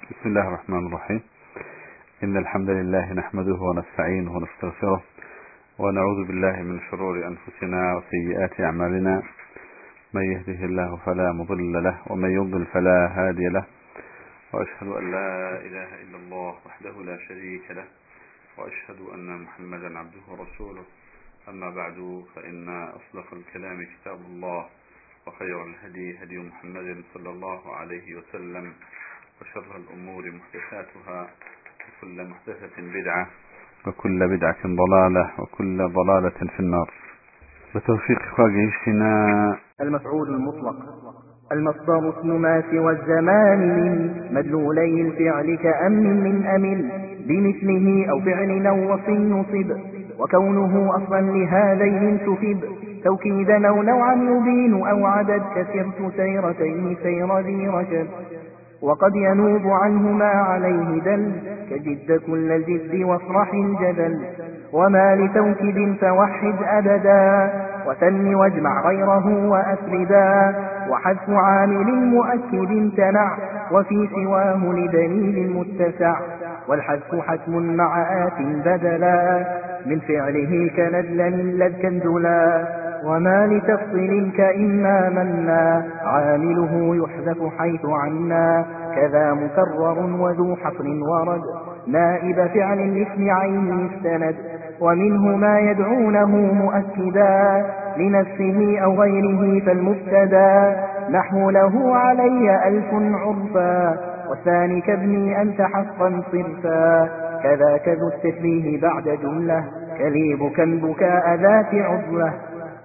بسم الله الرحمن الرحيم. إن الحمد لله نحمده ونستعينه ونستغفره ونعوذ بالله من شرور أنفسنا وسيئات أعمالنا. من يهده الله فلا مضل له ومن يضلل فلا هادي له، وأشهد أن لا إله إلا الله وحده لا شريك له، وأشهد أن محمدا عبده ورسوله. أما بعد، فإن أصدق الكلام كتاب الله، وخير الهدي هدي محمد صلى الله عليه وسلم، وشر الأمور محدثاتها، وكل محدثة بدعة، وكل بدعة ضلالة، وكل ضلالة في النار. بتوفيق خاجيشنا. المفعول المطلق المصدر اسم ما سوى الزمان من مدلولي الفعل كأمن من أمل بمثله أو فعل أو وصف نصب، وكونه أصلا لهذين انتسب توكيدا أو نوعا يبين أو عدد كسرت سيرتين سير ذي رشد، وقد ينوب عنه ما عليه دل كجد كل جد وافرح الجدل، وما لتوكيد فوحد أبدا وثن واجمع غيره وأفردا، وحذف عامل مؤكد امتنع وفي سواه لدليل متسع، والحذف حتم مع آت بدلا من فعله كندل لذ كندلا، وما لتفصيل كإما منا عامله يحذف حيث عنا، كذا مكرر وذو حصر ورد نائب فعل الاسم عين استند، ومنه ما يدعونه مؤكدا لنفسه أو غيره فالمبتدا نحو له علي ألف عرفا، والثاني كابني أنت حقا صرفا، كذاك ذو التشبيه بعد جملة كليب كالبكاء ذات عضلة.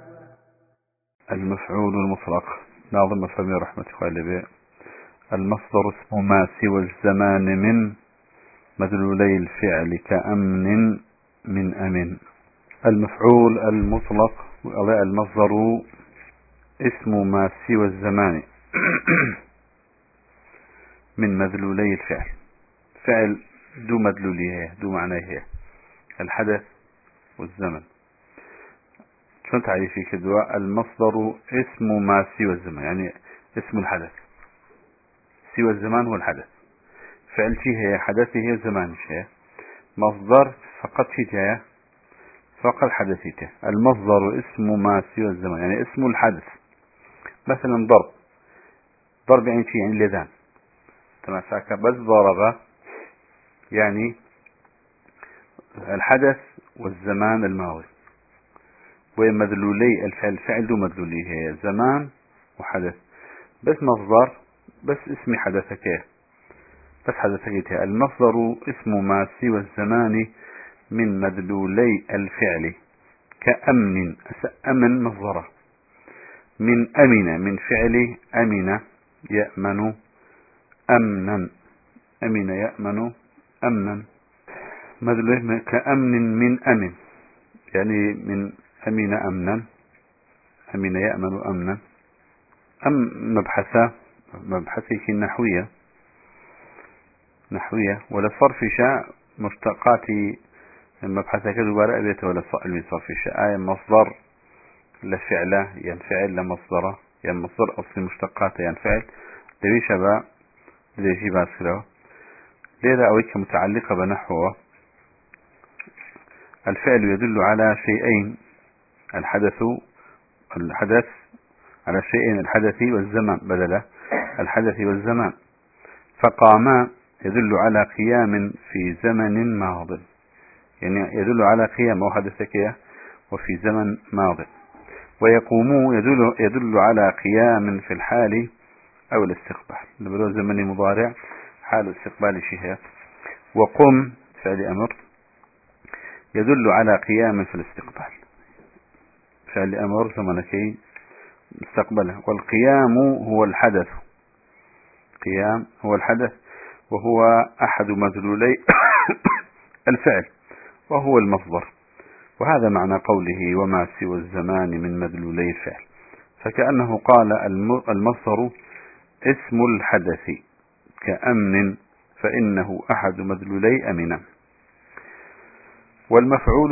المفعول المطلق ناظم فمي رحمة الله. المصدر اسم ما سوى الزمان من مدلولي الفعل كأمن من أمن. المفعول المطلق المصدر اسم ما سوى الزمان من مدلولي الفعل. فعل دو مدلوليه، دو معناه الحدث والزمن. شو تعريفي كدواء؟ المصدر اسم ما سوى الزمان، يعني اسم الحدث. سوى الزمان هو الحدث. فعل شيء هي، حدث هي، زمان شيء. مصدر فقط شيء هي، فقط حدثيته. المصدر اسم ما سوى الزمان، يعني اسم الحدث. مثلا ضرب يعني شيء، يعني لذان تمسك بس ضرب، يعني الحدث والزمان الماضي. ومدلولي الفعل دو مدلولي هي زمان وحدث. بس مصدر بس اسم حدثك، بس حدثك. المصدر اسم ما سوى الزمان من مدلولي الفعل كأمن. أمن مصدره من أمن، من فعل أمن يأمن أمنا. أمن يأمن أمنا. مدلولي كأمن من أمن، يعني من أمن أمنا، أمن يأمن أمنا. أم مبحثه نحوية ولا صرف شاء مشتقات مبحثه كذبارة أبيت ولا صرف شاء. آية مصدر لفعله ينفعل لمصدره، يعني مصدر أصل مشتقاته ينفعل لذي شبه لذي باسره. لذا أويك متعلقة بنحوه. الفعل يدل على شيئين، الحدث على شيئين، الحدث والزمان، بدله الحدث والزمان. فقاما يدل على قيام في زمن ماض، يعني يدل على قيام أو حدثك وفي زمن ماض. ويقوموا يدل على قيام في الحال أو الاستقبال، لبلو زمن مضارع حال استقبال شيء. وقم فعل أمر يدل على قيام في الاستقبال، فعل أمر زمنكي مستقبله. والقيام هو الحدث، قيام هو الحدث، وهو أحد مدلولي الفعل، وهو المصدر. وهذا معنى قوله وما سوى الزمان من مدلولي الفعل. فكأنه قال المصدر اسم الحدث كأمن، فإنه أحد مدلولي أمنا. والمفعول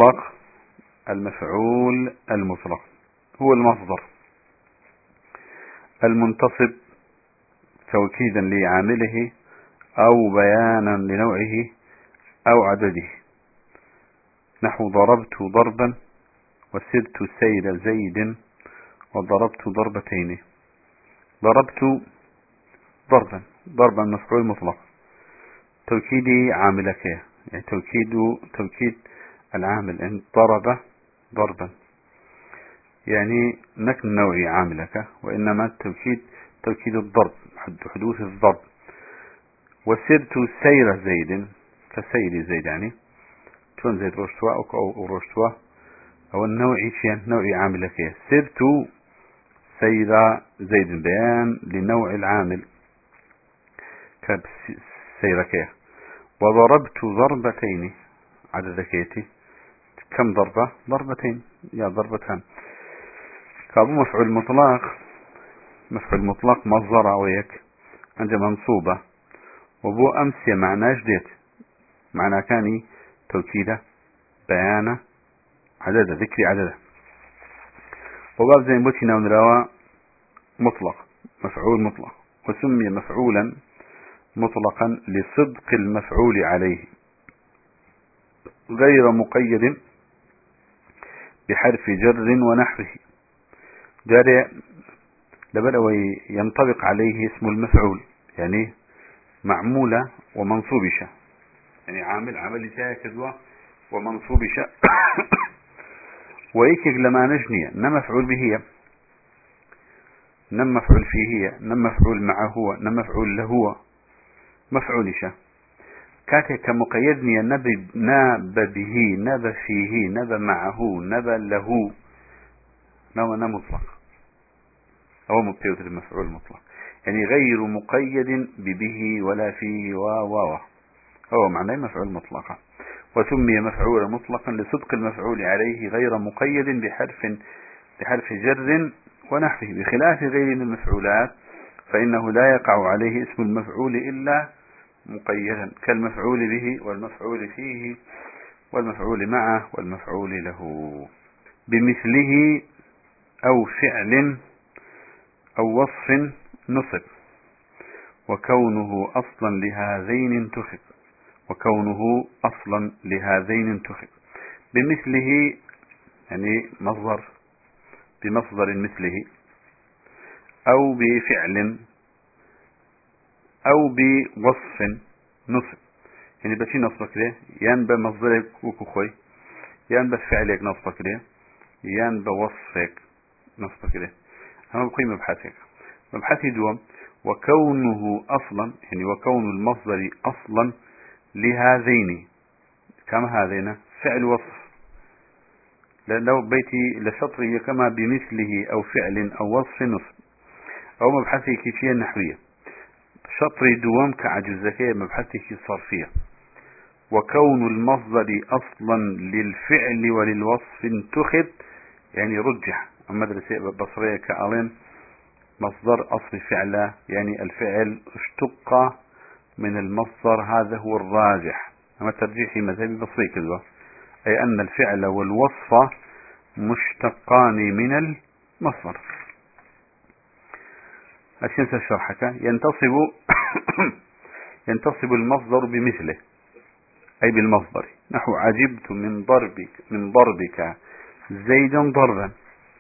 المطلق هو المصدر المنتصب توكيدا لعامله أو بيانا لنوعه أو عدده. نحو ضربت ضربا وسرت سير زيد وضربت ضربتين. ضربت ضربا مفعول مطلق، توكيدي عاملك، يعني توكيد العامل، إن ضرب ضربا يعني نكن نوعي عاملك، وإنما توكيد الضرب، حدوث الضرب. وسرت سير زيد كسير زيد، يعني شلون زيد رشتوا أو رشتوا، أو النوعي شيء نوعي عاملك. سرت سير زيد بيان لنوع العامل كسيرك. وضربت ضربتين عدد كيتي، كم ضربة؟ ضربتين يا ضربتان. كابو مفعول مطلق مصدر ويك عند منصوبة، وبو أمس معناه جديد، معناه كاني توكيده بيانه عدده، ذكري عدده. وباب زين بوتنا ونروا مطلق، مفعول مطلق، وسمي مفعولا مطلقا لصدق المفعول عليه غير مقيد بحرف جر ونحوه. جار لبدأ ينطبق عليه اسم المفعول، يعني معمولة ومنصوبشة، يعني عمل جاء كذوة ومنصوبشة ويكك لما نجنية نم مفعول به، نم مفعول فيه، نم مفعول معه، نم مفعول له، مفعولشة كاتك كمقيدني ناب به، ناب فيه، ناب معه، ناب له، نوع مطلق أو مبتدأ المفعول المطلق، يعني غير مقيد ببه ولا فيه هو معناه مفعول مطلقا. وسمي مفعولا مطلقا لصدق المفعول عليه غير مقيد بحرف جر ونحوه، بخلاف غير من المفعولات فإنه لا يقع عليه اسم المفعول إلا مقيدا، كالمفعول به والمفعول فيه والمفعول معه والمفعول له. بمثله أو فعل أو وصف نصب، وكونه أصلا لهذين انتخب. بمثله يعني بمصدر مثله، أو بفعل أو بوصف نصب، يعني بشي نصبك له يان بمصدرك وكخوي، يان بفعلك نصبك له، يان بوصفك نصبك له. أما بقي مبحثي دوم وكونه أصلا، يعني وكون المصدر أصلا لهذين، كما هذين فعل وصف، لو بيتي لشطري كما بمثله أو فعل أو وصف نصب. أو مبحثي كيفية نحوية شطري دوام كعجزكية، مبحثي صرفية. وكون المصدر أصلا للفعل وللوصف انتخب، يعني رجح. مدرسة بصرية كألين مصدر أصل فعله، يعني الفعل اشتق من المصدر، هذا هو الراجح. أما ترجيحي مذهبي بصري كذا، أي أن الفعل والوصف مشتقان من المصدر. أشنس الشرحك ينتصب المصدر بمثله، أي بالمصدر. نحو عجبت من ضربك زيدا ضربا.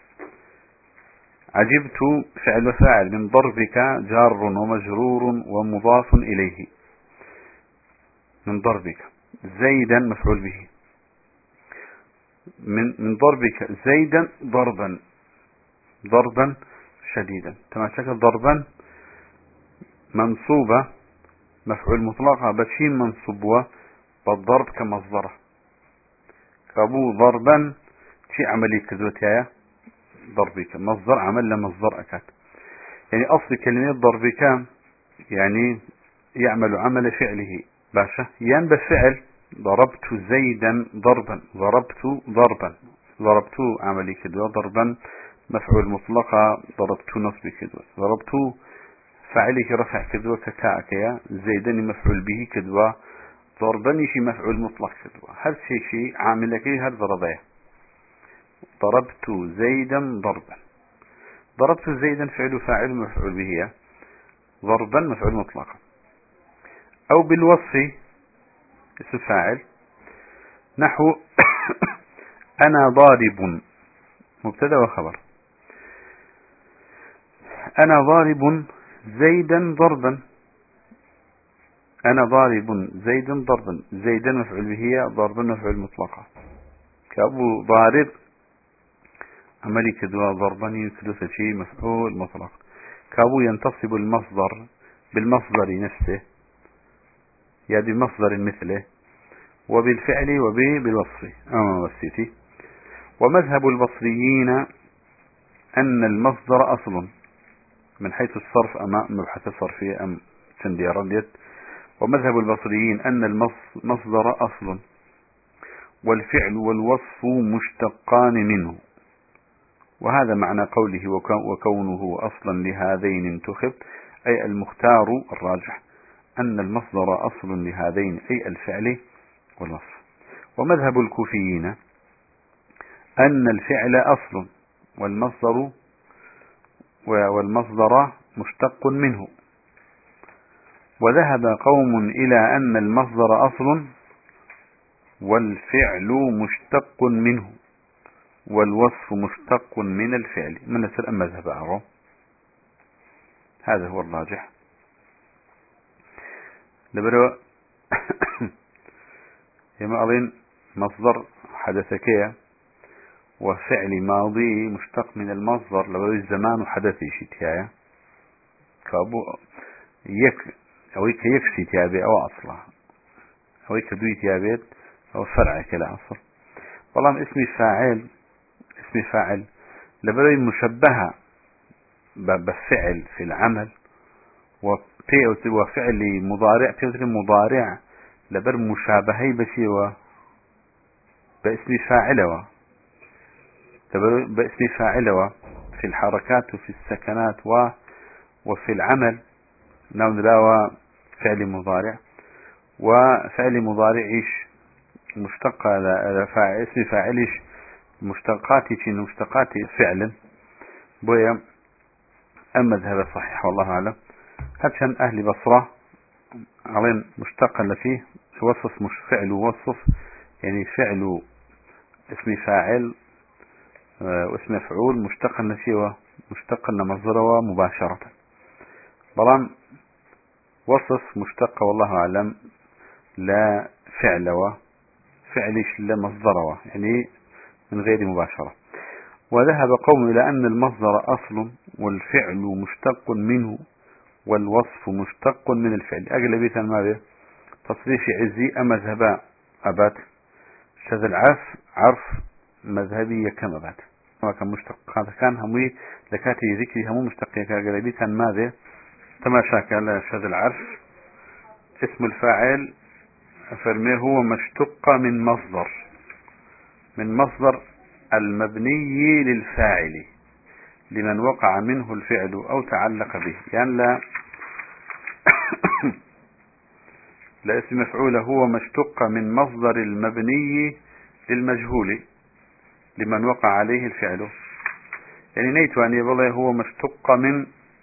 عجبت فعل وفاعل، من ضربك جار ومجرور ومضاف إليه، من ضربك. زيدا مفعول به، من ضربك زيدا ضربا شديدا. تماسك ضربا منصوبة مفعول مطلقة، بشين منصوبة بالضرب كمصدره. كابو ضربا شي عملي كذوتها ضربك مصدر عمل لمصدر أكاد، يعني أصل كلمة ضربك يعني يعمل عمل فعله باشا، ين بالفعل ضربت زيدا ضربا، ضربت عملي كذوة، ضربا مفعول مطلقة، ضربت نصب كذوة، ضربت فعلك رفع كذوة ككاكيا، زيدا مفعول به كذوة، ضربني شي مفعول مطلق كذوة، هل شيء عامل لك هل ضربه. ضربت زيدا ضربت زيدا فعل فاعل مفعول به، ضربا مفعول مطلقا. أو بالوصف اسم فاعل نحو أنا ضارب مبتدا وخبر. أنا ضارب زيدا ضربا. أنا ضارب زيدا ضربا. زيدا مفعول به، ضربا مفعول مطلقا. كأبو ضارب عملي كدوا ضربا يكدوس شيء مفعول مطلق. كأبو ينتصب المصدر بالمصدر نفسه يعني بمصدر مثله وبالفعل وبالوصف أما وصفتي. ومذهب البصريين أن المصدر أصل من حيث الصرف أما مبحث الصرفية أم سنديران. ومذهب البصريين أن المصدر أصل والفعل والوصف مشتقان منه، وهذا معنى قوله وكونه أصلا لهذين انتخب، أي المختار الراجح أن المصدر أصل لهذين أي الفعل والوصف. ومذهب الكوفيين أن الفعل أصل والمصدر مشتق منه. وذهب قوم إلى أن المصدر أصل والفعل مشتق منه والوصف مشتق من الفعل. من نسأل أم مذهب أعرى؟ هذا هو الراجح. لبرو يما أظن مصدر حدثك وفعل ماضي مشتق من المصدر لبرو الزمان حدثي شتيايا كابو أويك يكسي تيابي أو أصلا أويك دوي تيابيت أو فرع كلا أصل. والله اسم فاعل لبرو مشبهة بالفعل في العمل وفعل مضارع مضارع لبر مشابهي بشيوة باسم فاعل باسم فاعل في الحركات وفي السكنات وفي العمل نعم لا فعل مضارع وفعل مضارع إيش مشتق اسم فاعل إيش مشتقات فعلا بويا. أما ذهب صحيح والله أعلم. هاتشان أهل بصرة علين مشتقا لفيه وصف مش فعل ووصف يعني فعل اسم فاعل واسم مفعول مشتقا لشيء مشتقا لمصدره مباشرة. بلان وصف مشتق والله أعلم لا فعل وفعلش لا مصدره يعني من غير مباشرة. وذهب قوم إلى أن المصدر أصل والفعل مشتق منه والوصف مشتق من الفعل. أغلبية ماذا تصريف عزي أما ذهب أبات شذ عرف مذهبي كم أبات كان مشتق هذا كان همي لكاتي ذكري همو مشتق أغلبية ماذا تماشاك على شذ العرف اسم الفاعل فرميه هو مشتق من مصدر المبني للفاعل لمن وقع منه الفعل أو تعلق به يعني لا اسم مفعول هو مشتق من مصدر المبني للمجهول لمن وقع عليه الفعل. يعني نيت أن يبقى هو مشتق من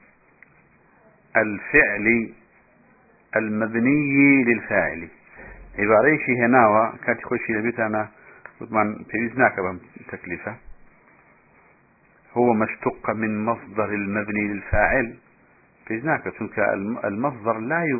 الفعل المبني للفاعل عبارة شيء هنا كانت خوشي لبيتنا طبعا تريزناك بتكلفة. هو مشتق من مصدر المبني للفاعل تريزناك تلك المصدر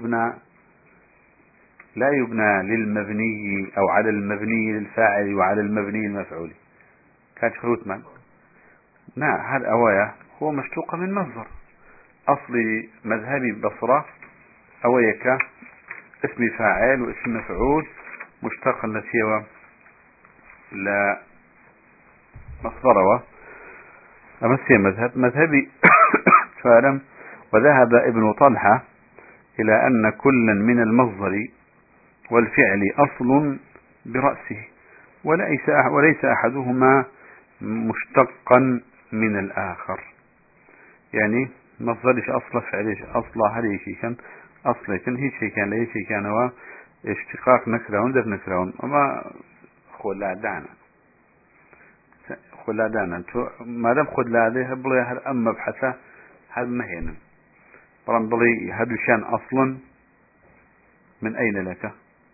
لا يبنى للمبني أو على المبني للفاعل وعلى المبني للمفعول كانت خروت من هذا أوايا هو مشتق من مصدر أصل مذهبي بصرة أوايك اسم فاعل واسم مفعول مشتق لسيوة لا مصدره. أمسي مذهبي فعلم. وذهب ابن طلحة إلى أن كلا من المصدر والفعل أصل برأسه وليس أحدهما مشتقا من الآخر. يعني مصدرش أصل فعلش أصل هذه شيء كان أصل كان هي شيء كان ليه شيء كان هو اشتقاق نكرون در نكرون أما خلادانا ما دام خلادة بلي هل أما بحثه هل مهينا برام بلي هدو شان أصلا من أين لك؟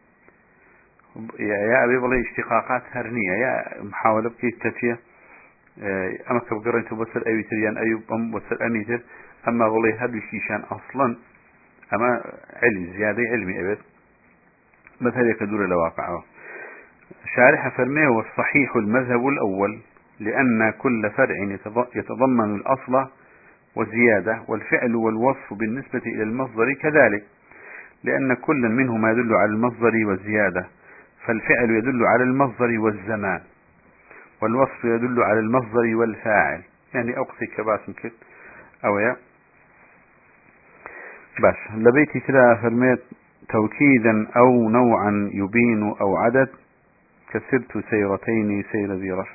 يا أبي والله اشتقاقات هرنية يا محاولة بكيف تتيا أما كبقرنت بسر أي تريان أيوب أم بسر أميتر أما والله هذا الشيشان أصلا أما علم زيادة علمي أبد مثل يكدور الواقع. شارح فرميه والصحيح المذهب الأول لأن كل فرع يتضمن الأصل والزيادة والفعل والوصف بالنسبة إلى المصدر كذلك، لأن كل منهما يدل على المصدر والزيادة، فالفعل يدل على المصدر والزمان، والوصف يدل على المصدر والفاعل. يعني أقصي كباس كت أو يا باش لبيتي كده فرميت توكيدا أو نوعا يبين أو عدد كسرت سيرتين سير ذي رشد.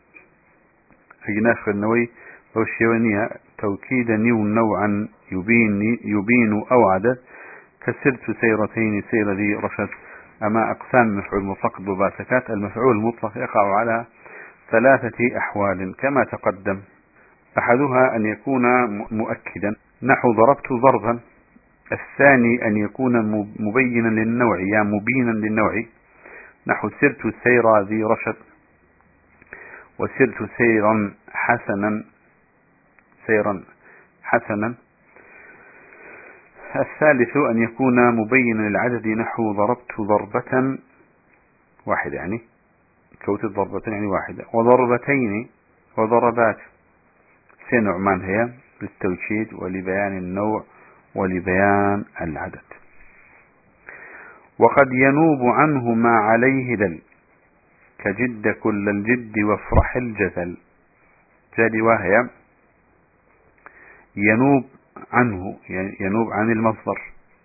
أجناش النووي والشيوانية توكيدا نوعا يبين أو عدد كسرت سيرتين سير ذي رشد. أما أقسام مفعول مطلق بباسكات المفعول المطلق يقع على 3 أحوال كما تقدم. أحدها أن يكون مؤكدا نحو ضربت ضربا. الثاني أن يكون مبينا للنوع يا مبينا للنوع نحو سرت سير ذي رشد وسرت سيرا حسنا. الثالث أن يكون مبينا للعدد نحو ضربت ضربة واحدة يعني كوت ضربة يعني واحدة وضربتين وضربات. نوعان هي للتوكيد ولبيان النوع ولبيان العدد. وقد ينوب عنه ما عليه دل كجد كل الجد وافرح الجزل. جدي وهي ينوب عنه يعني ينوب عن المصدر.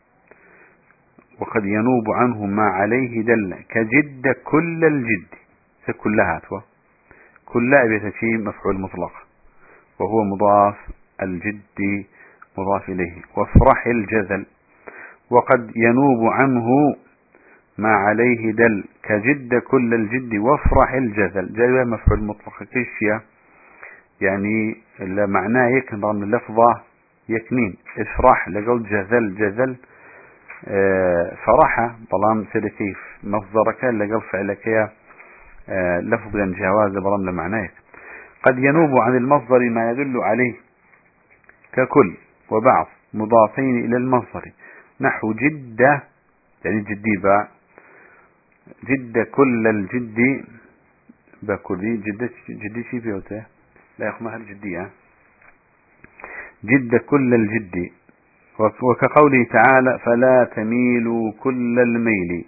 وقد ينوب عنه ما عليه دل كجد كل الجد كلها كلها بتشي مفعول مطلق وهو مضاف الجد مضاف إليه وافرح الجزل. وقد ينوب عنه ما عليه دل كجد كل الجد وافرح الجزل. جاء مفعول مطلق كيشيا يعني معناه يكن اللفظة يكنين افرح لقول جزل فرحة بلام سلكيف مصدرك لقول فعلك لفظا جواز بلام لمعناه. قد ينوب عن المصدر ما يدل عليه ككل وبعض مضافين إلى المصدر نحو جدة يعني جدي باء جد كل الجد باكلي جدي شي بيوته لا يخمها الجدية جد كل الجد. وكقوله تعالى فلا تميلوا كل الميل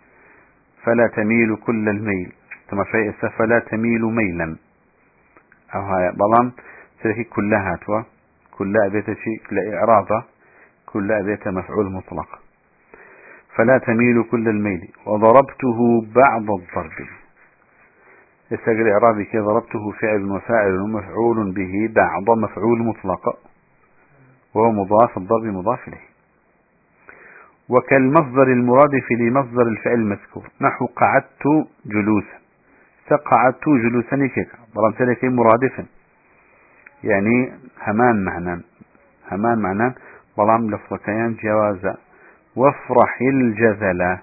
ثم في فلا تميلوا ميلا أو هاي بلان سلكي كلها توا كلها بيت شيء لإعراضه كلها بيت مفعول مطلق. فلا تميلوا كل الميل. وضربته بعض الضرب يستقل إعرابي كي ضربته فعل وفاعل ومفعول به بعض مفعول مطلق وهو مضاف الضرب مضاف إليه. وكالمصدر المرادف لمصدر الفعل المذكور نحو قعدت جلوسا قعدت جلوسا كيك ضربت لك مرادفا يعني همان معنى بلام لفظ كيان جوازا. وافرح الجزل.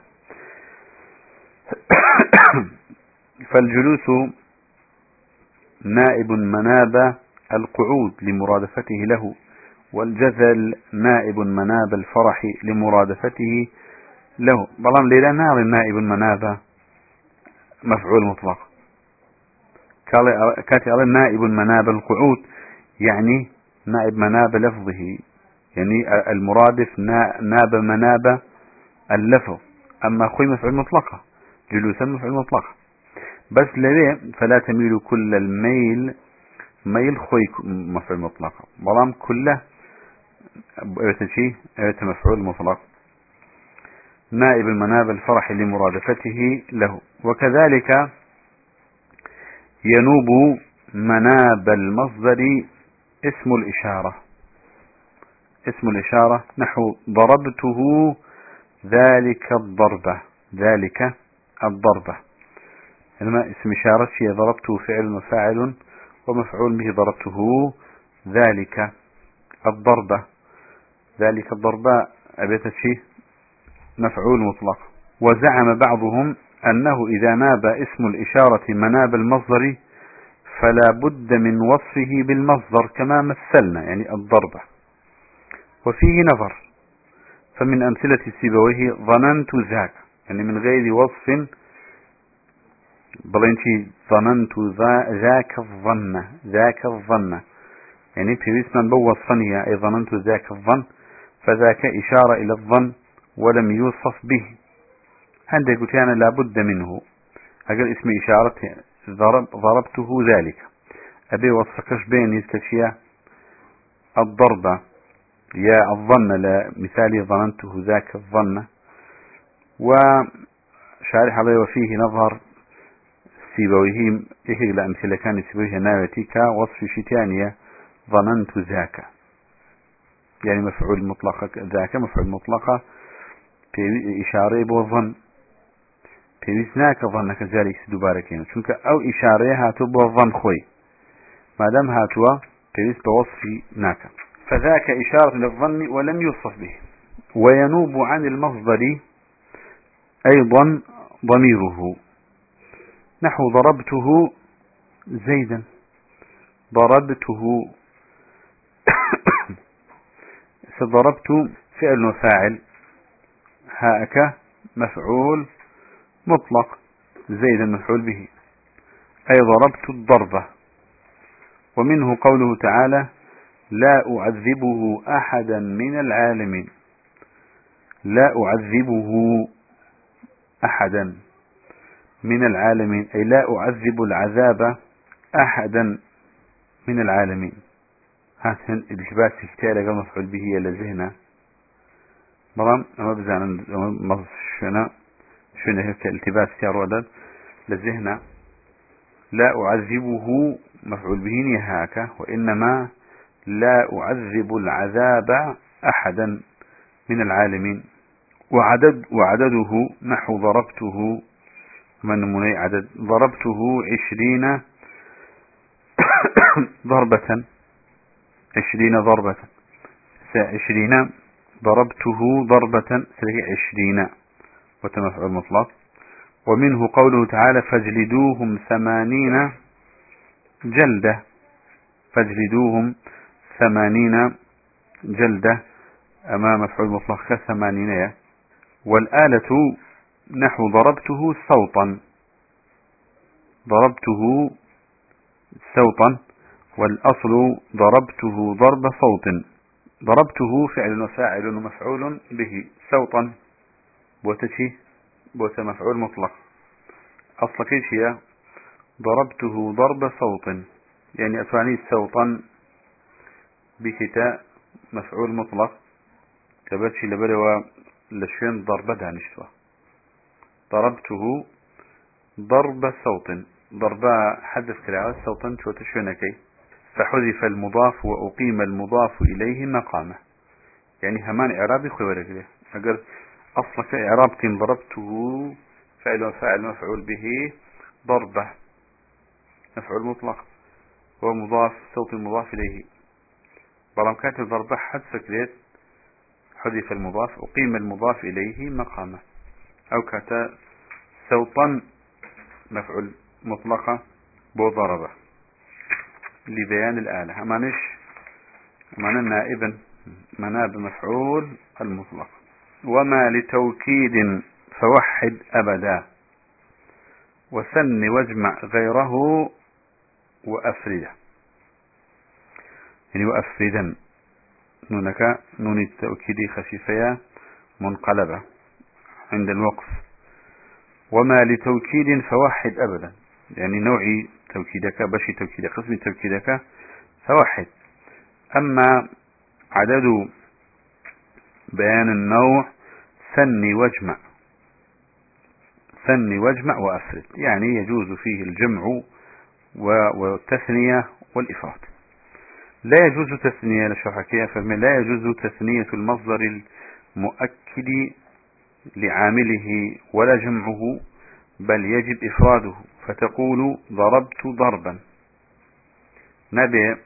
فالجلوس نائب مناب القعود لمرادفته له والجزل نائب مناب الفرح لمرادفته له. بلام ليلة نار نائب مناب مفعول مطلق كاتي على نائب مناب القعود يعني نائب مناب لفظه يعني المرادف ناب مناب اللفظ. أما خوي مفعول مطلقة جلوسا مفعول مطلقة بس لذي فلا تميل كل الميل ميل خوي مفعول مطلقة بلام كله مفعول مطلق نائب المناب الفرح لمرادفته له. وكذلك ينوب مناب المصدر اسم الإشارة نحو ضربته ذلك الضربة لما اسم إشارة شيء ضربته فعل وفاعل ومفعول به ضربته ذلك الضربة أبيت شيء مفعول مطلق. وزعم بعضهم أنه إذا ناب اسم الإشارة مناب المصدر فلا بد من وصفه بالمصدر كما مثلنا، يعني الضربة. وفيه نظر، فمن أمثلة سيبويه ظننت ذاك، يعني من غير وصف، بلينتي ظننت ذاك الظن، ذاك الظن، يعني في اسم بوصفني أي ظننت ذاك الظن، فذاك إشارة إلى الظن ولم يوصف به. عندك قلت أنا لا بد منه، أقل اسم إشارة ضربته ذلك، أبي وصفكش بين يستشيع الضربة يا الظن، لمثالي ظننته ذاك الظن. وشارح عليه وفيه نظر سيبويه إيه لأمثلة كان سيبويه ناوتيك وصف شتانية ظننت ذاك، يعني مفعول مطلق، ذاك مفعول مطلقة في إشارة بوظن في وسناك ظنك ذلك دوباركين، چونك أو إشارة هاتو بوظن خوي ما دام هاتوا في بوصف ناك، فذاك إشارة للظن ولم يوصف به. وينوب عن المصدر أيضا ضميره، نحو ضربته زيدا، ضربته ضربت فعل وفاعل، هاك مفعول مطلق، زيدا مفعول به، أي ضربت الضربة. ومنه قوله تعالى لا أعذبه أحدا من العالمين، لا أعذبه أحدا من العالمين، أي لا أعذب العذاب أحدا من العالمين. هاتن التباس كتير قال مفعول به لذهنا برام أما بزعنا مصشنا شنو هيك التباس كتير ودد لذهنا. لا أعذبه مفعول به نهاك، وإنما لا أعذب العذاب أحدا من العالمين. وعدده نحو ضربته، من مني عدد ضربته 20 ضربة، 20 ضربة، 20 ضربته ضربة 20 وتمفعل مطلق. ومنه قوله تعالى فاجلدوهم 80 جلدة، فاجلدوهم 80 جلدة أمام مفعول مطلق ك80. والآلة نحو ضربته صوتا، ضربته صوتا، والأصل ضربته ضرب صوت. ضربته فعل وفاعل ومفعول به، صوتا بوتشي بوت مفعول مطلق، أصل كل شيء ضربته ضرب صوت، يعني أتواني صوتا بكتاء مفعول مطلق كبتشي لبروا لشين ضربة دانشتوا، ضربته ضرب صوت، ضربة حذف كلاعة صوتا شو تشونكي، فحذف المضاف وأقيم المضاف إليه مقامه، يعني همان إعرابي خوارك له. أقل أصلك إعرابتين ضربته فعل وفاعل مفعول به، ضربة مفعول مطلق ومضاف صوت المضاف إليه، برام كاتب ضربة حذف كليت حذف المضاف أقيم المضاف إليه مقامه، أو كاتا صوتا مفعول مطلقة بو ضربة لبيان الآلة. أمانش أمان النائبا مناب مفعول المطلق. وما لتوكيد فوحد أبدا، وسن واجمع غيره وأفرده، يعني وأفردا نونك نون التوكيد خفيفية منقلبة عند الوقف. وما لتوكيد فوحد أبدا، يعني نوعي توكيدك بشي توكيدك قسم توكيدك فوحد. أما عدد بيان النوع ثني واجمع، ثني واجمع وأفرد، يعني يجوز فيه الجمع والتثنية والإفراد. لا يجوز تثنية لشرحكية فرمي، لا يجوز تثنية المصدر المؤكد لعامله ولا جمعه، بل يجب إفراده، فتقول ضربت ضربا، نبي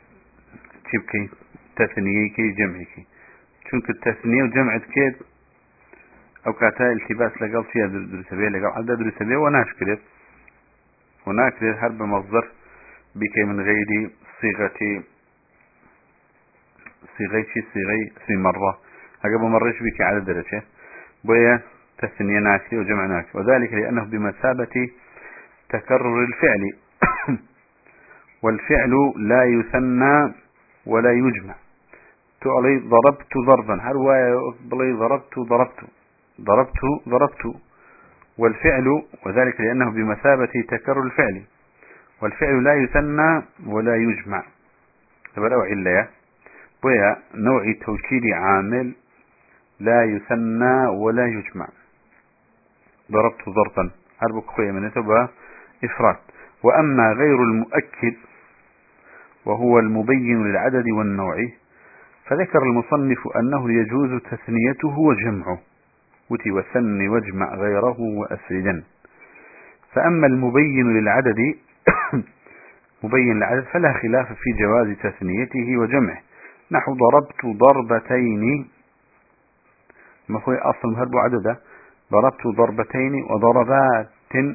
تبكي تثنية كي جمعك، چونك التثنية وجمع كيد أو كاتا التباس لقل فيها درسبية لقل عدد درسبية وناشكرت هرب مصدر بك من غير صيغة اسم مرة هقب مرش بك على درجة بويا تثنية ناكري وجمع ناكري، وذلك لأنه بمثابة تكرر الفعل والفعل لا يثنى ولا يجمع. تقولي ضربت ضربا، هرواية بلي ضربت والفعل، وذلك لأنه بمثابة تكرر الفعل والفعل لا يثنى ولا يجمع. تبرأوا عليا بويا نوع توكيد عامل لا يثنى ولا يجمع. ضربت ضربا هربك خويا من تبقى إفراد. وأما غير المؤكد وهو المبين للعدد والنوع فذكر المصنف أنه يجوز تثنيته وجمعه وثني واجمع غيره وأسردا. فأما المبين للعدد مبين للعدد فلا خلاف في جواز تثنيته وجمعه، نحو ضربت ضربتين، ما هو أصل هرب عدده ضربت ضربتين وضربات.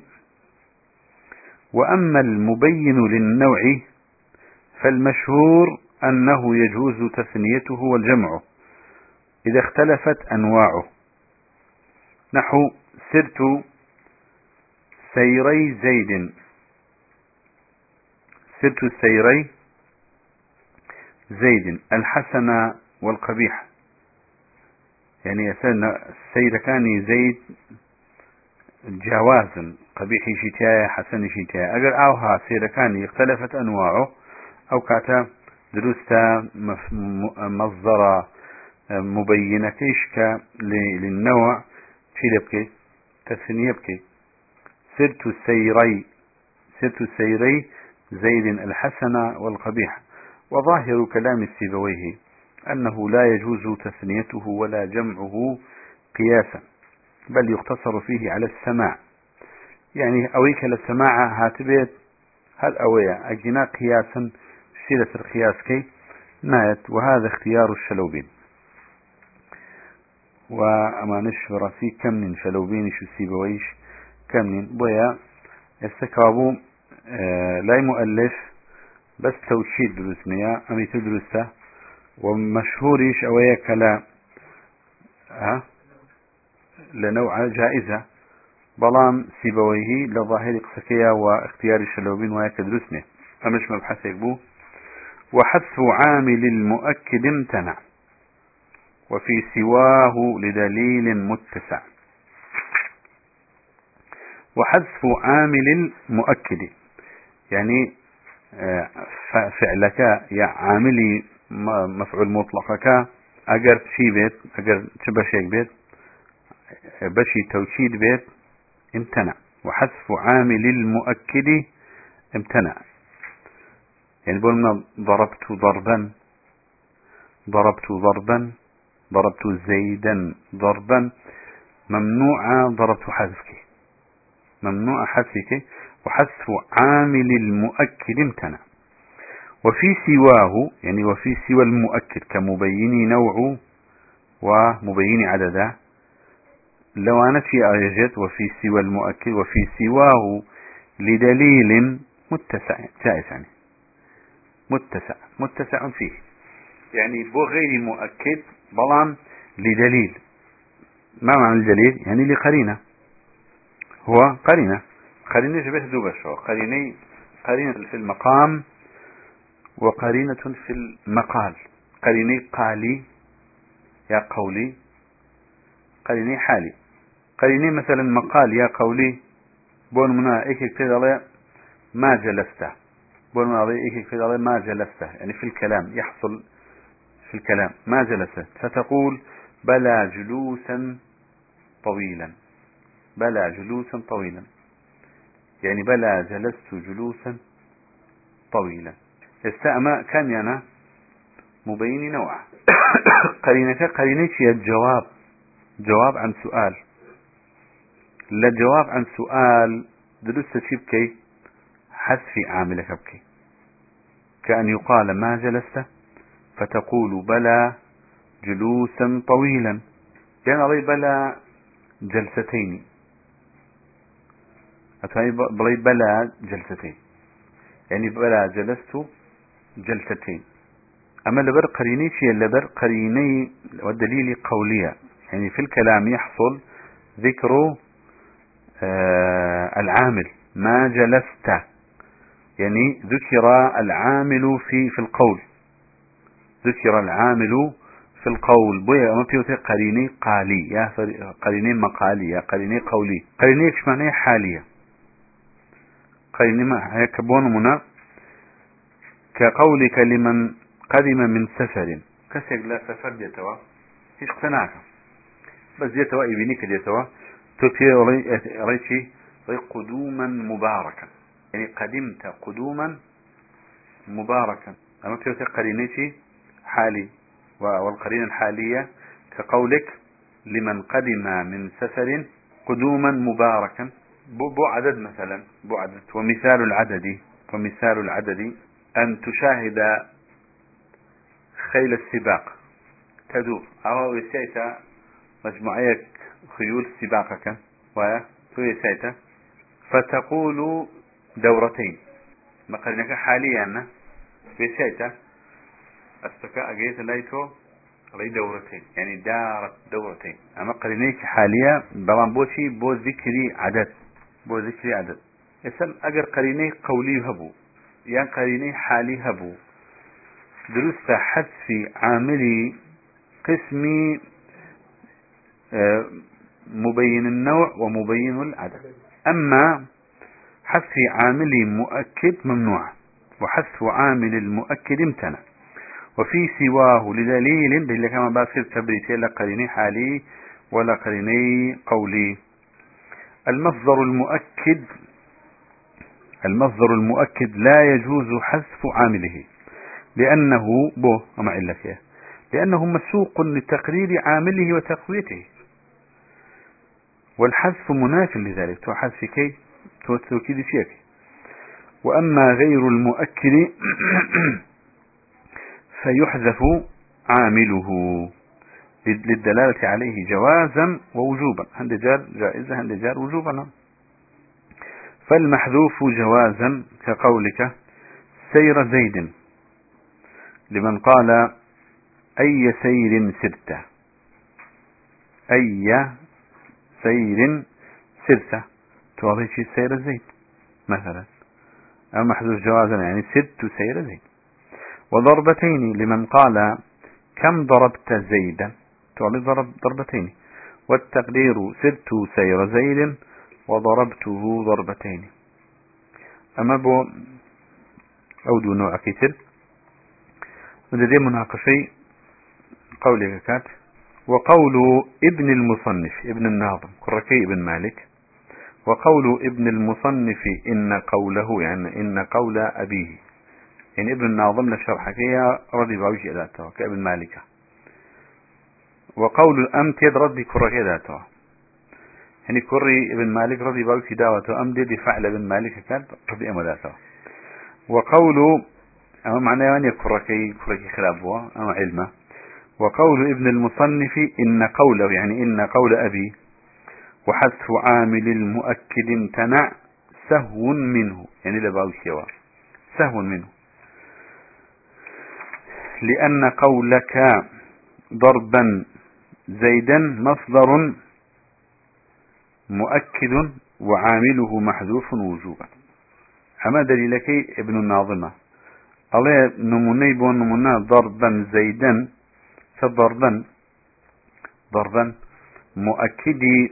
وأما المبين للنوع فالمشهور أنه يجوز تثنيته والجمع إذا اختلفت أنواعه، نحو سرت سيري زيد، سرت سيري زيد الحسن والقبيح، يعني السير كان زيد جوازا قبيح شتاء حسن شتاء. أجر أوها سير كان اختلفت أنواعه أو كاتا درستا مصدر مبينة كيشك للنوع في لبكي تثنية بكي. سرت السيري زيد الحسن والقبيح. وظاهر كلام السيبويه أنه لا يجوز تثنيته ولا جمعه قياسا، بل يقتصر فيه على السماع، يعني أويك للسماع هاتبيت هل أويا أجنا قياسا سيرة القياس كي نايت. وهذا اختيار الشلوبين. وأما نشفر في كم من شلوبين شو سيبويش كم من بويا استكابو لا مؤلف بس توشيد دروسنيا أمي تدرسه ومشهوريش أويا كلا لنوع جائزة بلام سيبويه لظاهر قسكية واختيار الشلوبين وياك درسني أمش مبحث يقبو. وحذف عامل المؤكد امتنع وفي سواه لدليل متسع. وحذف عامل المؤكد يعني فعلك يا عاملي مفعول مطلقك أجر شي بيت أجر تبشيك بيت بشي توكيد بيت امتنع. وحذف عامل المؤكد امتنع، يعني بقولنا ضربت زيدا ضربا ممنوع ضربت حذفك وحذف عامل المؤكد امتنع. وفي سواه يعني وفي سوى المؤكد كمبين نوع ومبين عددا لو أنا في آيات وفي سوى المؤكد وفي سواه لدليل متسع جائز، يعني متسع فيه، يعني بو غير مؤكد بلان لدليل. ما معنى الدليل؟ يعني لقرينة، هو قرينة شبه دوبش، قرينة في المقام وقرينة في المقال. قرينة قالي يا قولي، قرينة حالي. قرينة مثلا مقال يا قولي بون منا ايك كده ما جلسته، بون منا ايك كده ما جلسته، يعني في الكلام يحصل في الكلام ما جلست، فتقول بلا جلوسا طويلا، يعني بلا جلست جلوسا طويلا. استأمأ كان ينا مبين نوع. قرينة هي الجواب، جواب عن سؤال. لا جواب عن سؤال درست شبكي حذف عاملك بكي، كأن يقال ما جلست فتقول بلا جلوسا طويلا، يعني بلا جلستين أتواني بلي بلا جلستين يعني بلا جلست جلستين. أما لبر قريني شيء لبر قريني والدليل قولية يعني في الكلام يحصل ذكر العامل ما جلست يعني ذكر العامل في القول ذكر العامل في القول بويا ما فيه قريني قالي يا قريني مقالي يا قريني قولي قريني ايش معناه حالية قريني ما هي كبون منا كقولك لمن قدم من سفر كسر لا سفر ديتوا ايش اقتنعك بس ديتوا يبينيك ديتوا تطير ريشي قدوما مباركا يعني قدمت قدوما مباركا أما في قرينتي حالي والقرينة الحالية كقولك لمن قدم من سفر قدوما مباركا بو عدد مثلا بو عدد ومثال العدد أن تشاهد خيل السباق تدور أو يسيت مجموعية خيول سباقك ويسيت فتقول دورتين ما قرنك حاليا بسيته استكاء أجيت لايتو ري دورتين يعني دارت دورتين أما قرنيك حاليا بلان بوشي بو ذكري عدد يسأل أجر قريني قولي هبو يعني قريني حالي هبو درست حذف عاملي قسمي مبين النوع ومبين العدد. أما حذف عامل مؤكد ممنوع وحذف عامل المؤكد امتنع وفي سواه لدليل اللي كما باسل تبريتي لا قريني حالي ولا قريني قولي. المصدر المؤكد لا يجوز حذف عامله لأنه مسوق لتقرير عامله وتقويته والحذف مناف لذلك وحذف كي توكيد شيء. وأما غير المؤكد فيحذف عامله للدلالة عليه جوازا ووجوبا هند جار جائزة هند جار وجوبا. فالمحذوف جوازا كقولك سير زيد لمن قال أي سير سرت أي سير سرت توضيش سير زيد مثلا أو محذوف جوازا يعني سرت سير زيد. وضربتين لمن قال كم ضربت زيدا توضيش ضربتين والتقدير سرت سير زيد وضربته ضربتين. أما بو أودو نوع كتير ولدي مناقشي قولي كات وقول ابن المصنف ابن الناظم كركي ابن مالك وقول ابن المصنف إن قوله يعني إن قول أبيه يعني ابن الناظم لشرحك يا رضي باوش إذاته كابن مالك وقول الأمتد رضي كركي إذاته يعني كري ابن مالك رضي باوش داوته أمدد فعل ابن مالك كان رضي أمداته. وقول أما معنى يعني كركي خلافه أما علمه. وقول ابن المصنف إن قوله يعني إن قول أبي وحذف عامل المؤكد امتنع سهو منه يعني لباوشيوا سهو منه لأن قولك ضربا زيدا مصدر مؤكد وعامله محذوف وجوبا. أما دليلك ابن الناظمة الله نموني بون نمونا ضربا زيدا فضربا مؤكدي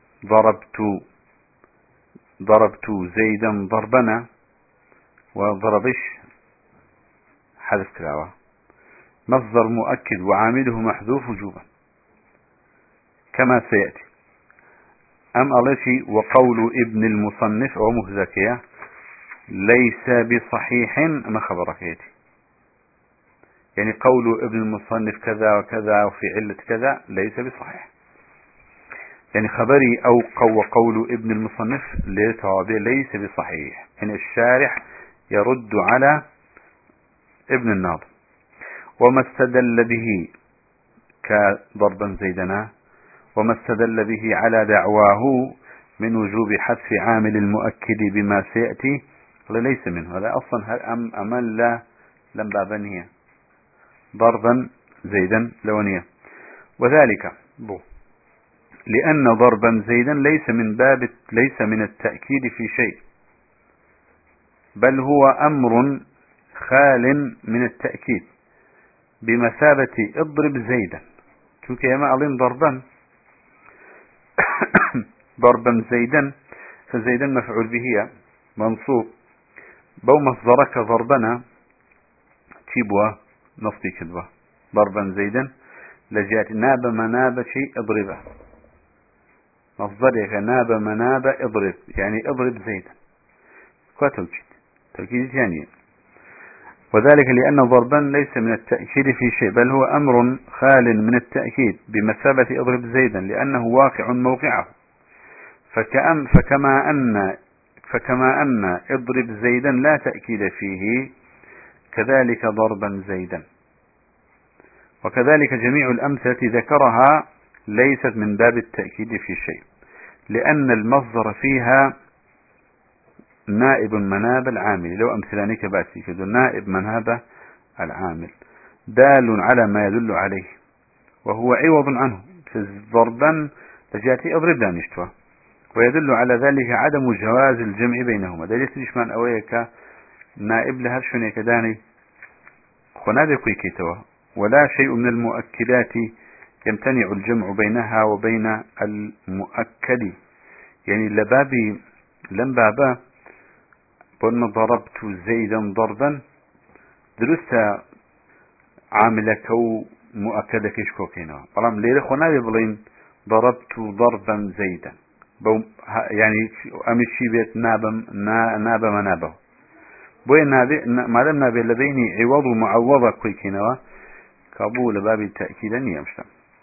ضربت زيدا ضربنا وضربش حذف كلاوة مصدر مؤكد وعامله محذوف وجوبا كما سيأتي. أم ألشي وقول ابن المصنف أو مهزكية ليس بصحيح ما خبرك يأتي يعني قول ابن المصنف كذا وكذا وفي علة كذا ليس بصحيح يعني خبري أو قول ابن المصنف ليس بصحيح يعني الشارح يرد على ابن الناظم وما استدل به كضربا زيدنا وما استدل به على دعواه من وجوب حذف عامل المؤكد بما سيأتي ليس منه. هذا أصلا أمل لم بابنية ضربا زيدا لونية. وذلك لأن ضربا زيدا ليس من التأكيد في شيء، بل هو أمر خال من التأكيد بمثابة اضرب زيدا. شوك يا معلم ضربا ضربا زيدا، فزيدا مفعول به منصوب بو مصدرك ضربنا تيبوا نصبي كذبه ضربا زيدا لجات ناب مناب شيء اضربه، مصدرك ناب مناب اضرب يعني اضرب زيدا توكيد ثاني. وذلك لأن ضربا ليس من التأكيد في شيء، بل هو أمر خال من التأكيد بمثابة اضرب زيدا لأنه واقع موقعه. فكما أن اضرب زيدا لا تأكيد فيه، كذلك ضربا زيدا. وكذلك جميع الأمثلة ذكرها ليست من باب التأكيد في شيء، لأن المصدر فيها نائب مناب العامل. لو أمثلانك بأسي كذو نائب مناب العامل دال على ما يدل عليه وهو عوض عنه. ضربا لجاتي اضرب دانشتوا، ويدل على ذلك عدم جواز الجمع بينهما. دليل تشمان أويك نائب لها شنيك داني خنادق كيتوا، ولا شيء من المؤكدات يمتنع الجمع بينها وبين المؤكد. يعني لم بابا قلنا ضربت زيدا ضربا درست عاملك مؤكدك يشكوكينا طالما ليلة خنادق بلين ضربت ضربا زيدا يعني أمشي بيت ناب منابه بوي ما دام نابي لبيني عوض معوضة كويكينوا قبول باب التأكيدا يمشي.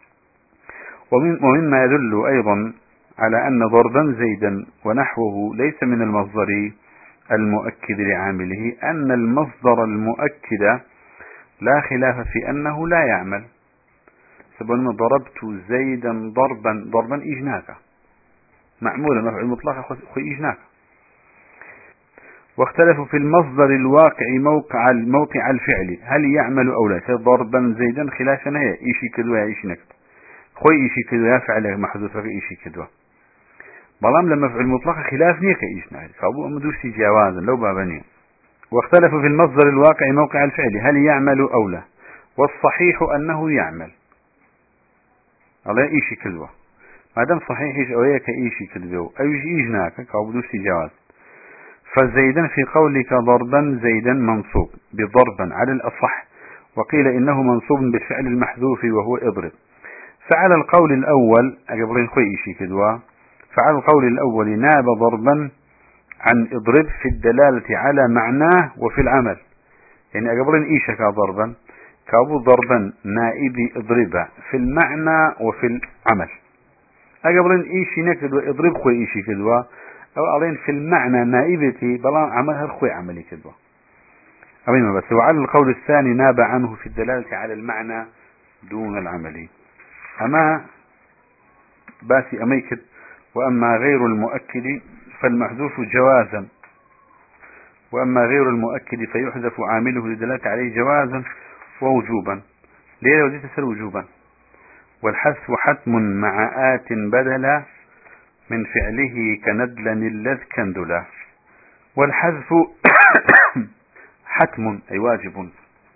ومما يدل أيضا على أن ضربا زيدا ونحوه ليس من المصدر المؤكد لعامله أن المصدر المؤكد لا خلاف في أنه لا يعمل. سبحانه ضربت زيدا ضربا إجناك معمولا مفعول مطلق خي إجناك. واختلفوا في المصدر الواقع موقع الفعل هل يعمل أو لا. ضربا زيدا خلافنا هي إيشي كدوا يا إيشي نكت خوي إيشي كدوا يا فعله محذوف في إيشي كدوا بلام لما مفعول مطلق خلاف نيك إيش نعرف فأبو أمدوسي جوازا لو بابني. واختلفوا في المصدر الواقع موقع الفعل هل يعمل أو لا، والصحيح أنه يعمل. الله إيشي كدوا ما دام صحيح إيش أو هيك إيشي كدوا أيش إيجناك كأبدوسي جواز. فزيدا في قولك ضربا زيدا منصوب بضربا على الأصح، وقيل إنه منصوب بالفعل المحذوف وهو اضرب. فعلى القول الأول أقبلين خوي إيشي كدوا فعلى القول الأول ناب ضربا عن اضرب في الدلالة على معناه وفي العمل. يعني أقبلين إيشك ضربا كابو ضربا نائبي اضربا في المعنى وفي العمل. أقبلين إيشي نكد واضرب خوي إيشي كدوا أو ألين في المعنى نائبتي بلان عملها الخوي عملي كدوا أمين بس. وعلى القول الثاني ناب عنه في الدلالة على المعنى دون العمل. أما باسي أميكد. وأما غير المؤكد فالمحذوف جوازا، وأما غير المؤكد فيحذف عامله للدلالة عليه جوازا ووجوبا. ليه ودي تسر وجوبا. والحذف حتم مع آت بدلا من فعله كندلا اللذ كندلا. والحذف حتم أي واجب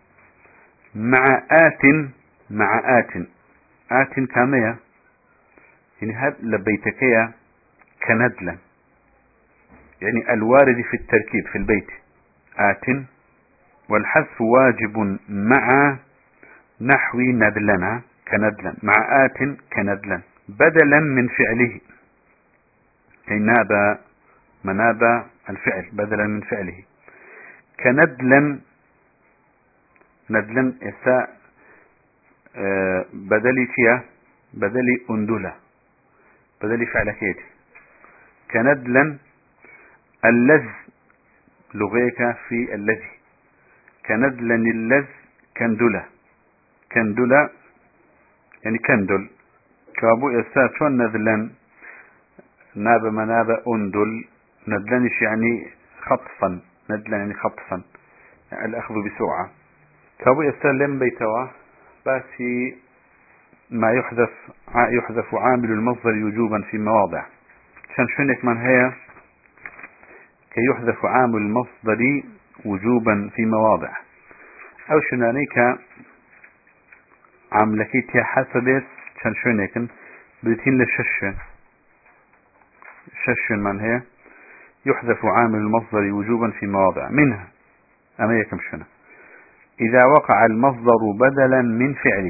مع آت كامية يعني هذا لبيتكيا كندلا يعني الوارد في التركيب في البيت آت. والحذف واجب مع نحو ندلنا كندلا مع آت كندلا بدلا من فعله أي ناب مناب الفعل بدلا من فعله. كندلا ندلا يساء بدلي تيا بدلي أندلة بدلي فعل كيتي. كندلا اللذ لغيك في الذي كندلا اللذ كندلة يعني كندل كابو يسا شون ندلن ناب مناب أندل ندلنش يعني خطفا ندلن يعني خطفا يعني الأخذ بسرعة كابو يسا لم بيتوا باسي ما يحذف عامل المصدر وجوبا في مواضع عشان شنك من هي كي يحذف عامل المصدر وجوبا في مواضع أو شنانيك عاملكيتي حسبت عشان شنك بدتين للشش شش من هي يحذف عامل المصدر وجوبا في مواضع منها أما يكم شنة إذا وقع المصدر بدلا من فعله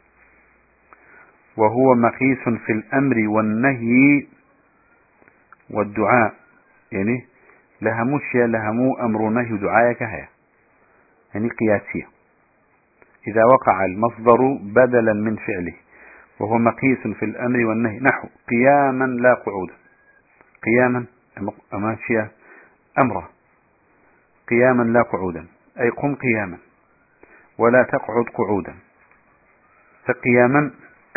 وهو مقيس في الأمر والنهي والدعاء يعني لهمو أمر نهي دعاء كهيا يعني قياسية إذا وقع المصدر بدلا من فعله وهو مقيس في الأمر والنهي نحو قياما لا قعودا قياما أماشية أمره قياما لا قعودا أي قم قياما ولا تقعد قعودا فقياما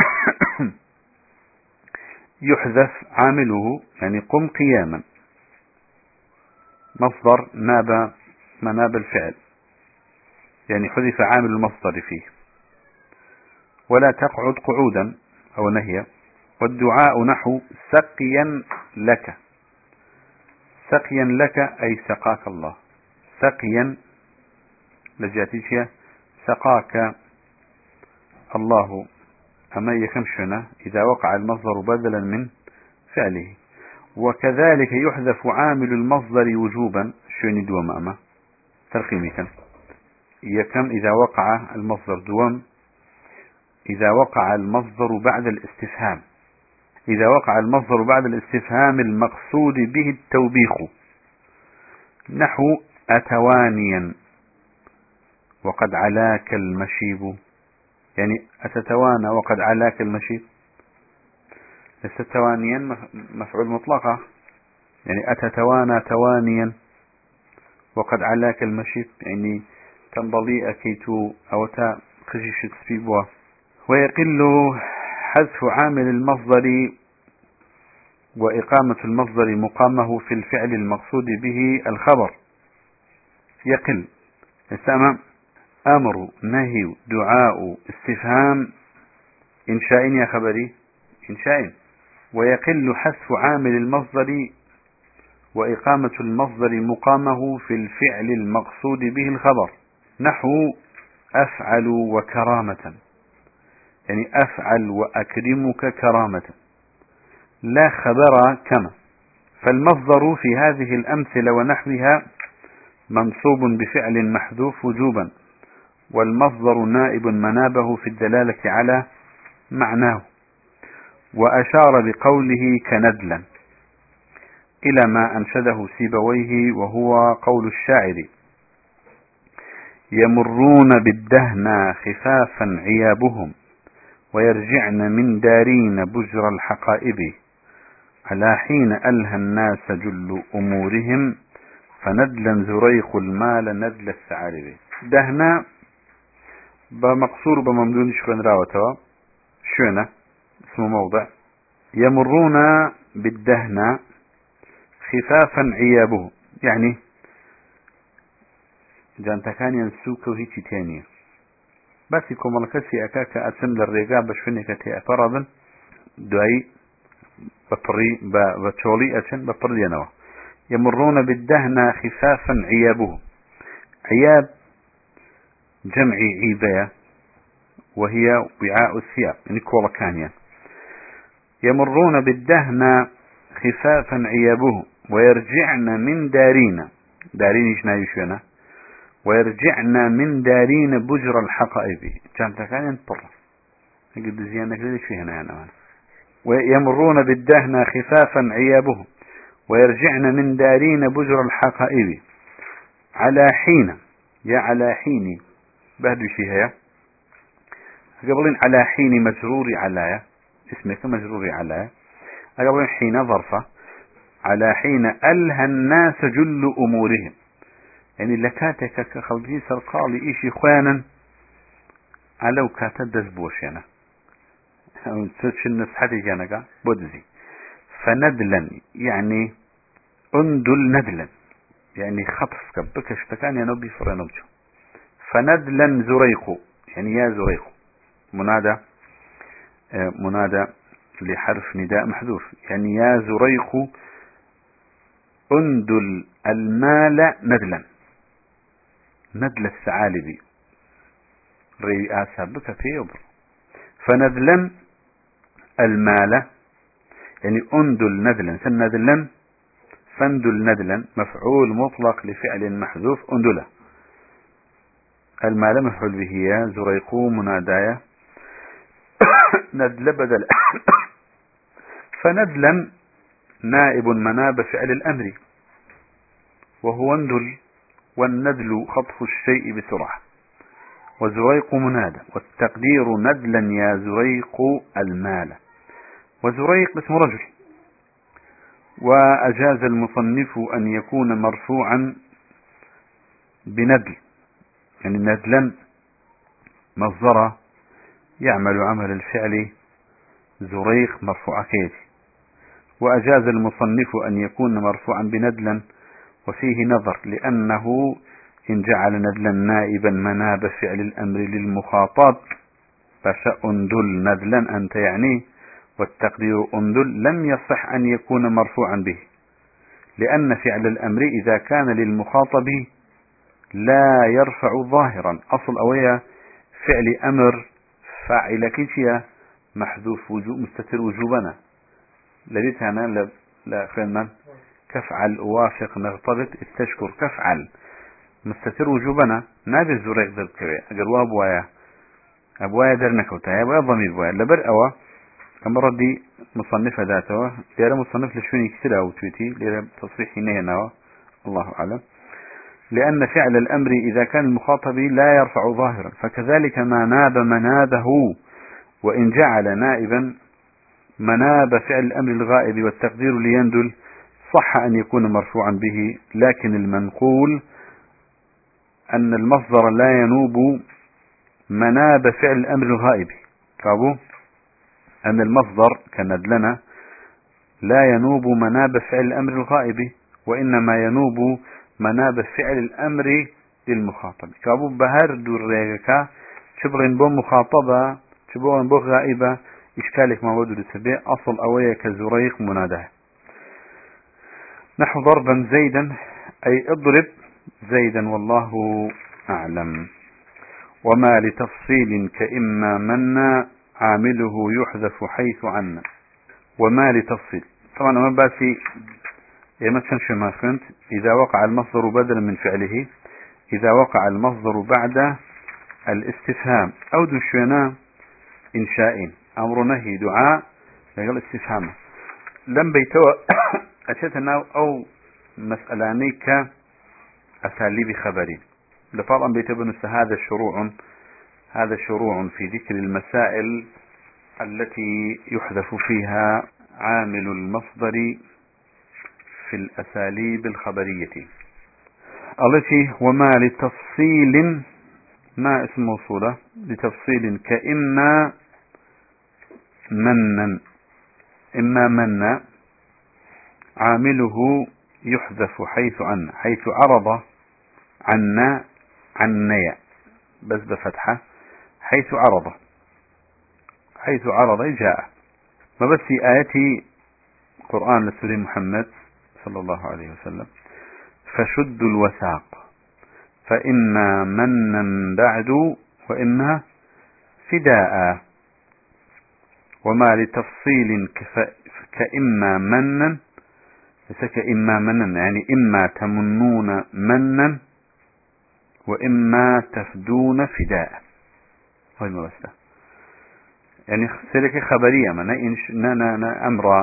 يحذف عامله يعني قم قياما مصدر ناب مناب الفعل يعني حذف عامل المصدر فيه ولا تقعد قعودا أو نهي والدعاء نحو سقيا لك سقيا لك أي سقاك الله سقيا لجاتيشيا سقاك الله أما يكمشنا إذا وقع المصدر بدلا من فعله وكذلك يحذف عامل المصدر وجوبا شوني دوام أما ترقيمي يكم إذا وقع المصدر دوام إذا وقع المصدر بعد الاستفهام إذا وقع المصدر بعد الاستفهام المقصود به التوبيخ نحو أتوانيا وقد علاك المشيب يعني أتتوانى وقد علاك المشيب لست توانيا مفعول مطلقة يعني أتتوانى توانيا وقد علاك المشيب يعني تنبلي أكيتو أو تا خشيش تسبيبوا ويقل حذف عامل المصدر وإقامة المصدر مقامه في الفعل المقصود به الخبر يقل السمع أمر نهي دعاء استفهام إنشاء يا خبري إنشاء ويقل حذف عامل المصدر وإقامة المصدر مقامه في الفعل المقصود به الخبر نحو أفعل وكرامة يعني أفعل وأكرمك كرامة لا خبر كما فالمصدر في هذه الأمثلة ونحوها منصوب بفعل محذوف وجوبا والمصدر نائب منابه في الدلالة على معناه وأشار بقوله كندلا إلى ما أنشده سيبويه وهو قول الشاعر يمرون بالدهنى خفافا عيابهم ويرجعن من دارين بجر الحقائب على حين ألهى الناس جل أمورهم فندلا زريق المال ندل الثعالب دهنا بمقصور بممدون شكرا راوتوا شونة اسمه موضع يمرون بالدهنا خفافا عيابه يعني جانتا كان ينسوك وهيك تانية بس يكون ملكسي أكاك أتم للرقاب بشفنك تي فرضا دعي بطري أتم بطري نوا يمرون بالدهنا خفافا عيابه عياب جمع عيبية وهي وعاء الثياب يعني كولكانيا يمرون بالدهنا خفافا عيابه ويرجعن من دارين إيشنا يشونا ويرجعن من دارين بجر الحقائب كانت كان ينطر يقول بزيانك ليش في هنا أنا ويمرون بالدهنا خفافا عيابه ويرجعن من دارين بجر الحقائب على حين يا على حين بهدو شيء قبلين على حين مجرور على اسمك مجرور على قبلين حين ظرفة على حين ألهى الناس جل أمورهم يعني لكاتك كخلقي سرقالي إيشي خوانا على وكاتة دزبوش يعني أو تشن النصحتي جانك بودزي. فندلا يعني أندل ندلا يعني خطف كبكش تكان ينبي فرنبجو. فندلا زريق يعني يا زريق منادى منادى لحرف نداء محذوف يعني يا زريق أندل المال ندلا ندل الثعالبي رئاسة بك في يبر. فندلا المال يعني أندل ندلا سندلا فندل ندلا مفعول مطلق لفعل محذوف أندله. المال مفعول به يا زريق منادايا ندل بدل. فندلا نائب مناب فعل الأمر وهو اندل والندل خطف الشيء بسرعة وزريق منادى والتقدير ندلا يا زريق المال. وزريق اسم رجل. وأجاز المصنف أن يكون مرفوعا بندل يعني ندلا مصدر يعمل عمل الفعل زريق مرفوع كيدي. وأجاز المصنف أن يكون مرفوعا بندلا وفيه نظر لأنه إن جعل ندلا نائبا مناب فعل الأمر للمخاطب فسأندل ندلا أنت يعني والتقدير أندل لم يصح أن يكون مرفوعا به لأن فعل الأمر إذا كان للمخاطب لا يرفع ظاهرا. أصل أويا فعل أمر فاعل كيشيا محذوف مستتر وجوبنا لديتنا لا خلنا كفعل أوافق نرتبط استشكر كفعل مستتر وجوبنا نادي الزريق ذبكري أقروا أبوايا درنك وتايا أبوايا ضمير بوايا لبر أوا كما ردي مصنف ذاته ليرى مصنف لشوني كتير أو تويتي ليرى تصريحي نهنا الله أعلم. لأن فعل الأمر إذا كان المخاطب لا يرفع ظاهرا فكذلك ما ناب منابه. وإن جعل نائبا مناب فعل الأمر الغائب والتقدير ليندل صح أن يكون مرفوعا به. لكن المنقول أن المصدر لا ينوب مناب فعل الأمر الغائب كابو أن المصدر كندلنا لا ينوب مناب فعل الأمر الغائب وإنما ينوب مناب فعل الأمر للمخاطب كابو بهر دوريكا شبرين بو مخاطبة شبرين بو غائبة إشكالك ما ودر سبيع أصل أوية كزريق مناده. نحو ضربا زيدا أي اضرب زيدا والله أعلم. وما لتفصيل كإما منا عامله يحذف حيث عنا. وما لتفصيل طبعا ما باسي مثلا ما فهمت إذا وقع المصدر بدلا من فعله إذا وقع المصدر بعد الاستفهام أو دشنا إنشاء أمر نهي دعاء لقل استفهام لم بيتوى أشتنا أو مسألاني كأساليب خبرين لفرضا بيتبنس هذا شروع في ذكر المسائل التي يحذف فيها عامل المصدر في الأساليب الخبرية التي وما لتفصيل ما اسم موصولة لتفصيل كإما منا إما منا عامله يحذف حيث عنا حيث عرض عنا عنيا بس بفتحة حيث عرض جاء. ما بس في آية قرآن لسورة محمد صلى الله عليه وسلم فشد الوثاق فإما منا بعد وإما فداء. وما لتفصيل كإما منا كإما منا يعني إما تمنون منا وإما تفدون فداء. هاي ما بس يعني سلك خبرية نا أمر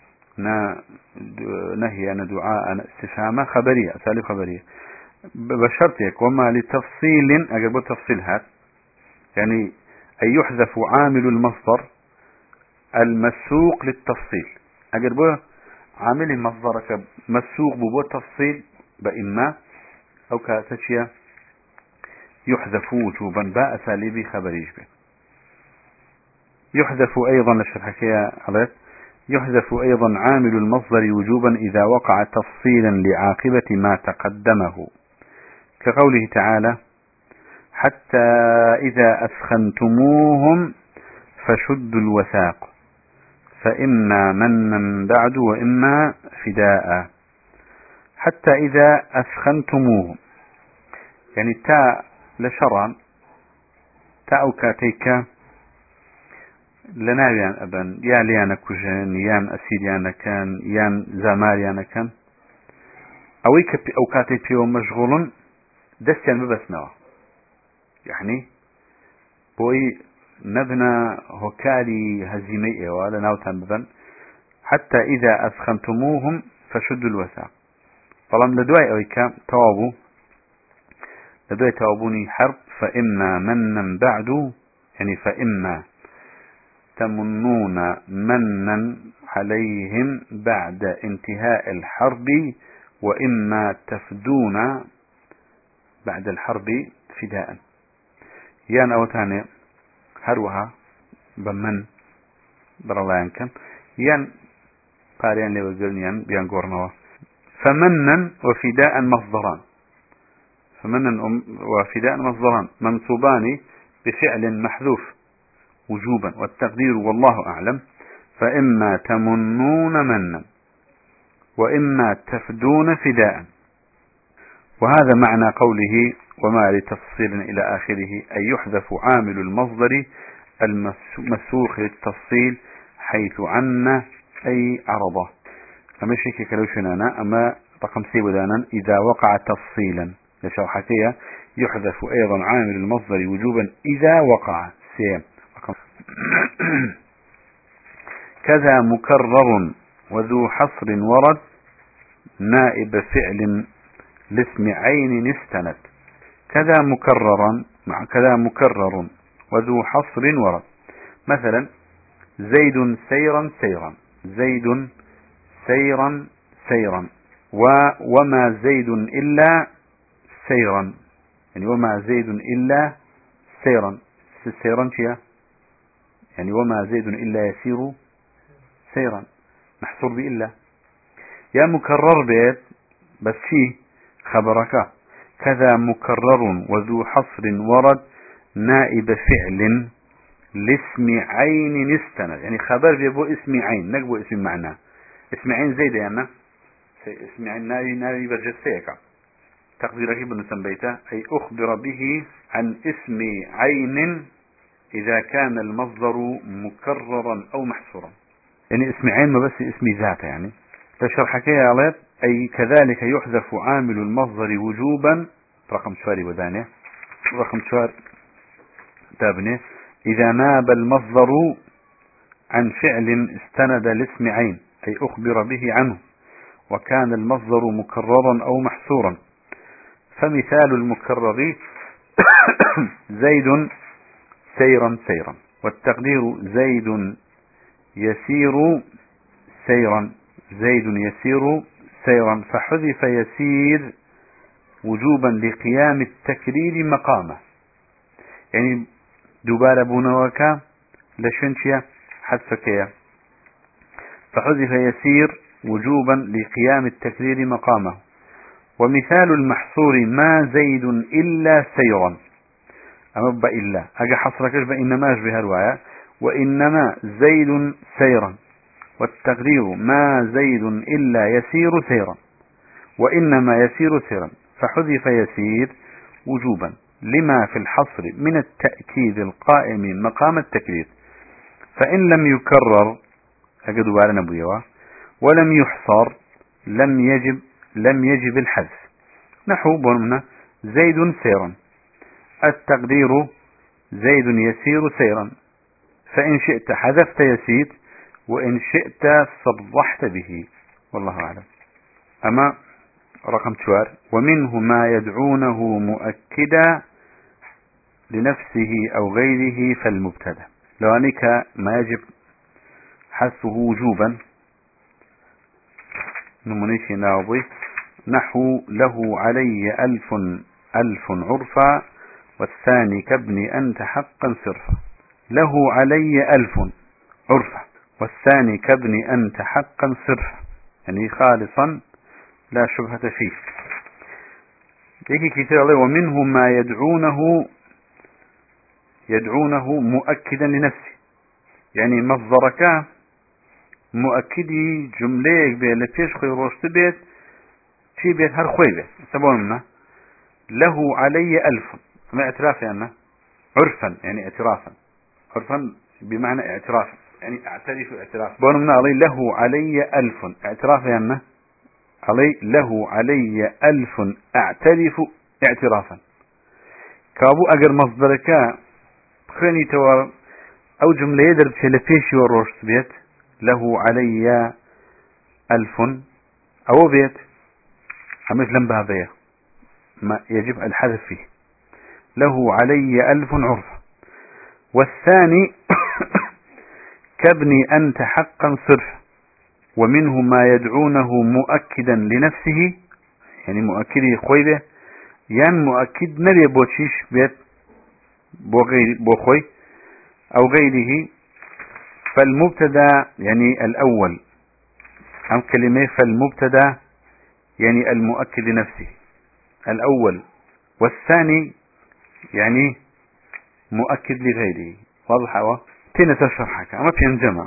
نهي دعاء استفهام خبرية أساليب خبرية بشرطك. وما لتفصيل أقرب تفصيل هات يعني أن يحذف عامل المصدر المسوق للتفصيل أقرب عامل مصدرك مسوق ببو تفصيل بإما أو كاتشيا يحذف وجوبا باء أساليب خبرية يحذف أيضا الشرحكية عليه يحذف أيضا عامل المصدر وجوبا إذا وقع تفصيلا لعاقبة ما تقدمه، كقوله تعالى: حتى إذا أثخنتموهم فشدوا الوثاق فإما منا بعد وإما فداء. حتى إذا أثخنتموهم يعني تاء لشران تاء كاتيك لناويان أبن يا ليانا كجن يان أسيريانا كان يان زاماريانا كان أو كاتي فيه مشغول دستيان ببسنوا يعني بوي نبنا هكالي هزيمي ولا ناوتان ببن. حتى إذا أثخنتموهم فشدوا الوثاق طالما لدواي أويكا توابو لدواي توابوني حرب فإما منا بعد يعني فإما تمنون منا عليهم بعد انتهاء الحرب وإما تفدون بعد الحرب فداء. يان أوتاني هروها بمن برالان كان يان قاريان لوزلنيان بيان قورنوا. فمنا وفداء مصدران فمنا وفداء مصدران منصوبان بفعل محذوف وجوبا والتقدير والله أعلم. فإما تمنون منا وإما تفدون فداء. وهذا معنى قوله وما لتفصيل إلى آخره أي يحذف عامل المصدر المسوخ للتفصيل حيث عنا أي عرضه. أما شيء كلوشنانا أما رقم سيبدانا إذا وقع تفصيلا لشرحتها يحذف أيضا عامل المصدر وجوبا إذا وقع كذا مكرر وذو حصر ورد نائب فعل لاسم عين استند. كذا مكرر وذو حصر ورد مثلا زيد سيرا سيرا زيد سيرا سيرا وما زيد إلا سيرا يعني وما زيد إلا سيرا سيرا شيا يعني وما زيد إلا يسير سيرا محصور بإلا. يا مكرر بيت بس شي خبرك. كذا مكرر وذو حصر ورد نائب فعل لاسم عين استند يعني خبر بيبو اسم عين نقبو اسم معنى اسم عين زيد يعني اسم عين ناوي برجسيك تقديرك بنسم بيته أي أخبر به عن اسم عين إذا كان المصدر مكررا أو محصورا يعني اسم عين ما بس اسم ذات يعني تشرح يا عليت. أي كذلك يحذف عامل المصدر وجوبا رقم شواري ودانه رقم شوار تابنه إذا ناب المصدر عن فعل استند لاسم عين أي أخبر به عنه وكان المصدر مكررا أو محصورا. فمثال المكرر زيد سيرا سيرا والتقدير زيد يسير سيرا زيد يسير سيرا فحذف يسير وجوبا لقيام التكرير مقامه يعني دوباره بونوكا لشنشيا حذفكيا فحذف يسير وجوبا لقيام التكرير مقامه. ومثال المحصور ما زيد إلا سيرا أمب إلا أجا حصركش بإنما أشبه الرواية وإنما زيد سيرا والتقدير ما زيد إلا يسير سيرا وإنما يسير سيرا فحذف يسير وجوبا لما في الحصر من التأكيد القائم مقام التكرير. فإن لم يكرر أجدوا على نبويوا ولم يحصر لم يجب الحذف. نحو بنا زيد سيرا التقدير زيد يسير سيرا فإن شئت حذفت يسير وإن شئت صرحت به والله أعلم. أما رقم شوار ومنه ما يدعونه مؤكدا لنفسه أو غيره فالمبتدا لو أنك ما يجب حذفه وجوبا نمنيشي ناوضي نحو له علي ألف عرفا والثاني كابن أنت حقا صرفا له علي 1000 عرفة، والثاني كابني أنت حقا صرفة، يعني خالصا لا شبهة فيه. يكي كتير الله ومنه ما يدعونه مؤكدا لنفسه، يعني مصدرك مؤكدي جملة لفيش خوي روشت بيت في بيت هر خوي بيت سبونا له علي 1000 ما اعتراف يعني عرفا، يعني اعترافا، عرفا بمعنى اعترافا، يعني اعترف اعتراف بونمنا علي له علي 1000 اعتراف يعني علي له علي 1000 اعترف اعترافا. كابو اجر مصدرك خني تو او جملة يدر تلفيش وروشت بيت له علي 1000 او بيت مثلا بهذا ما يجب الحذف فيه، له علي 1000 عرفة. والثاني كابني أنت حقا صرف، ومنه ما يدعونه مؤكدا لنفسه، يعني مؤكده خوي يعني مؤكد نبي بوشيش بيت بوخوي أو غيره. فالمبتدا يعني الأول عن كلمة فالمبتدا يعني المؤكد لنفسه الأول، والثاني يعني مؤكد لغيره. واضح هو تين تشرحك أما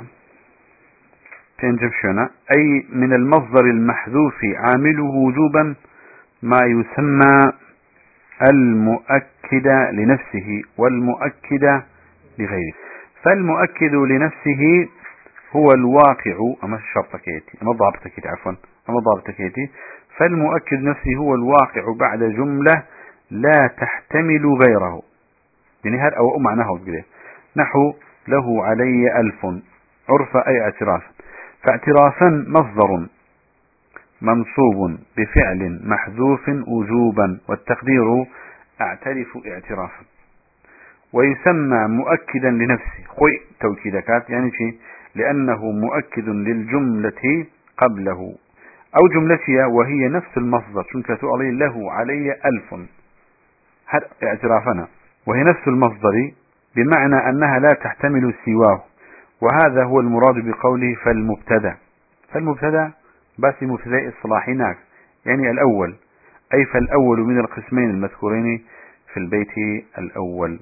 تنجم شونا أي من المصدر المحذوف عامله وجوبا ما يسمى المؤكد لنفسه والمؤكد لغيره. فالمؤكد لنفسه هو الواقع أما الشرط كيتي أما الضابط كيتي عفوا أما الضابط كيتي. فالمؤكد نفسه هو الواقع بعد جملة لا تحتمل غيره، يعني هذا أو معناه كده نحو له علي 1000 عرف أي اعتراف. فاعترافا مصدر منصوب بفعل محذوف وجوبا والتقدير اعترف اعترافا، ويسمى مؤكدا لنفسه خوي توكيدكات يعني شيء لأنه مؤكد للجملة قبله أو جملتها وهي نفس المصدر شنك سؤالي له علي 1000 هذا اعترافنا وهي نفس المصدر بمعنى أنها لا تحتمل سواه. وهذا هو المراد بقوله فالمبتدا بس مبتدا الصلاح هناك يعني الأول، أي فالأول من القسمين المذكورين في البيت الأول.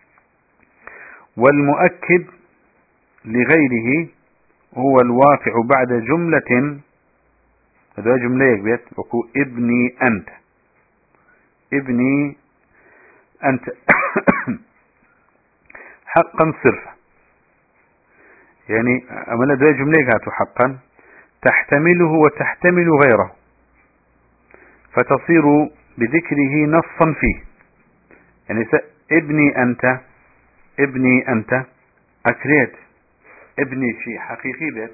والمؤكد لغيره هو الواقع بعد جملة، هذا جملة يكبيت وكو ابني أنت حقا صرف، يعني أملا ده جملة كاتو حقا تحتمله وتحتمل غيره فتصير بذكره نصا فيه، يعني ابني أنت أكريت ابني شيء حقيقي بيت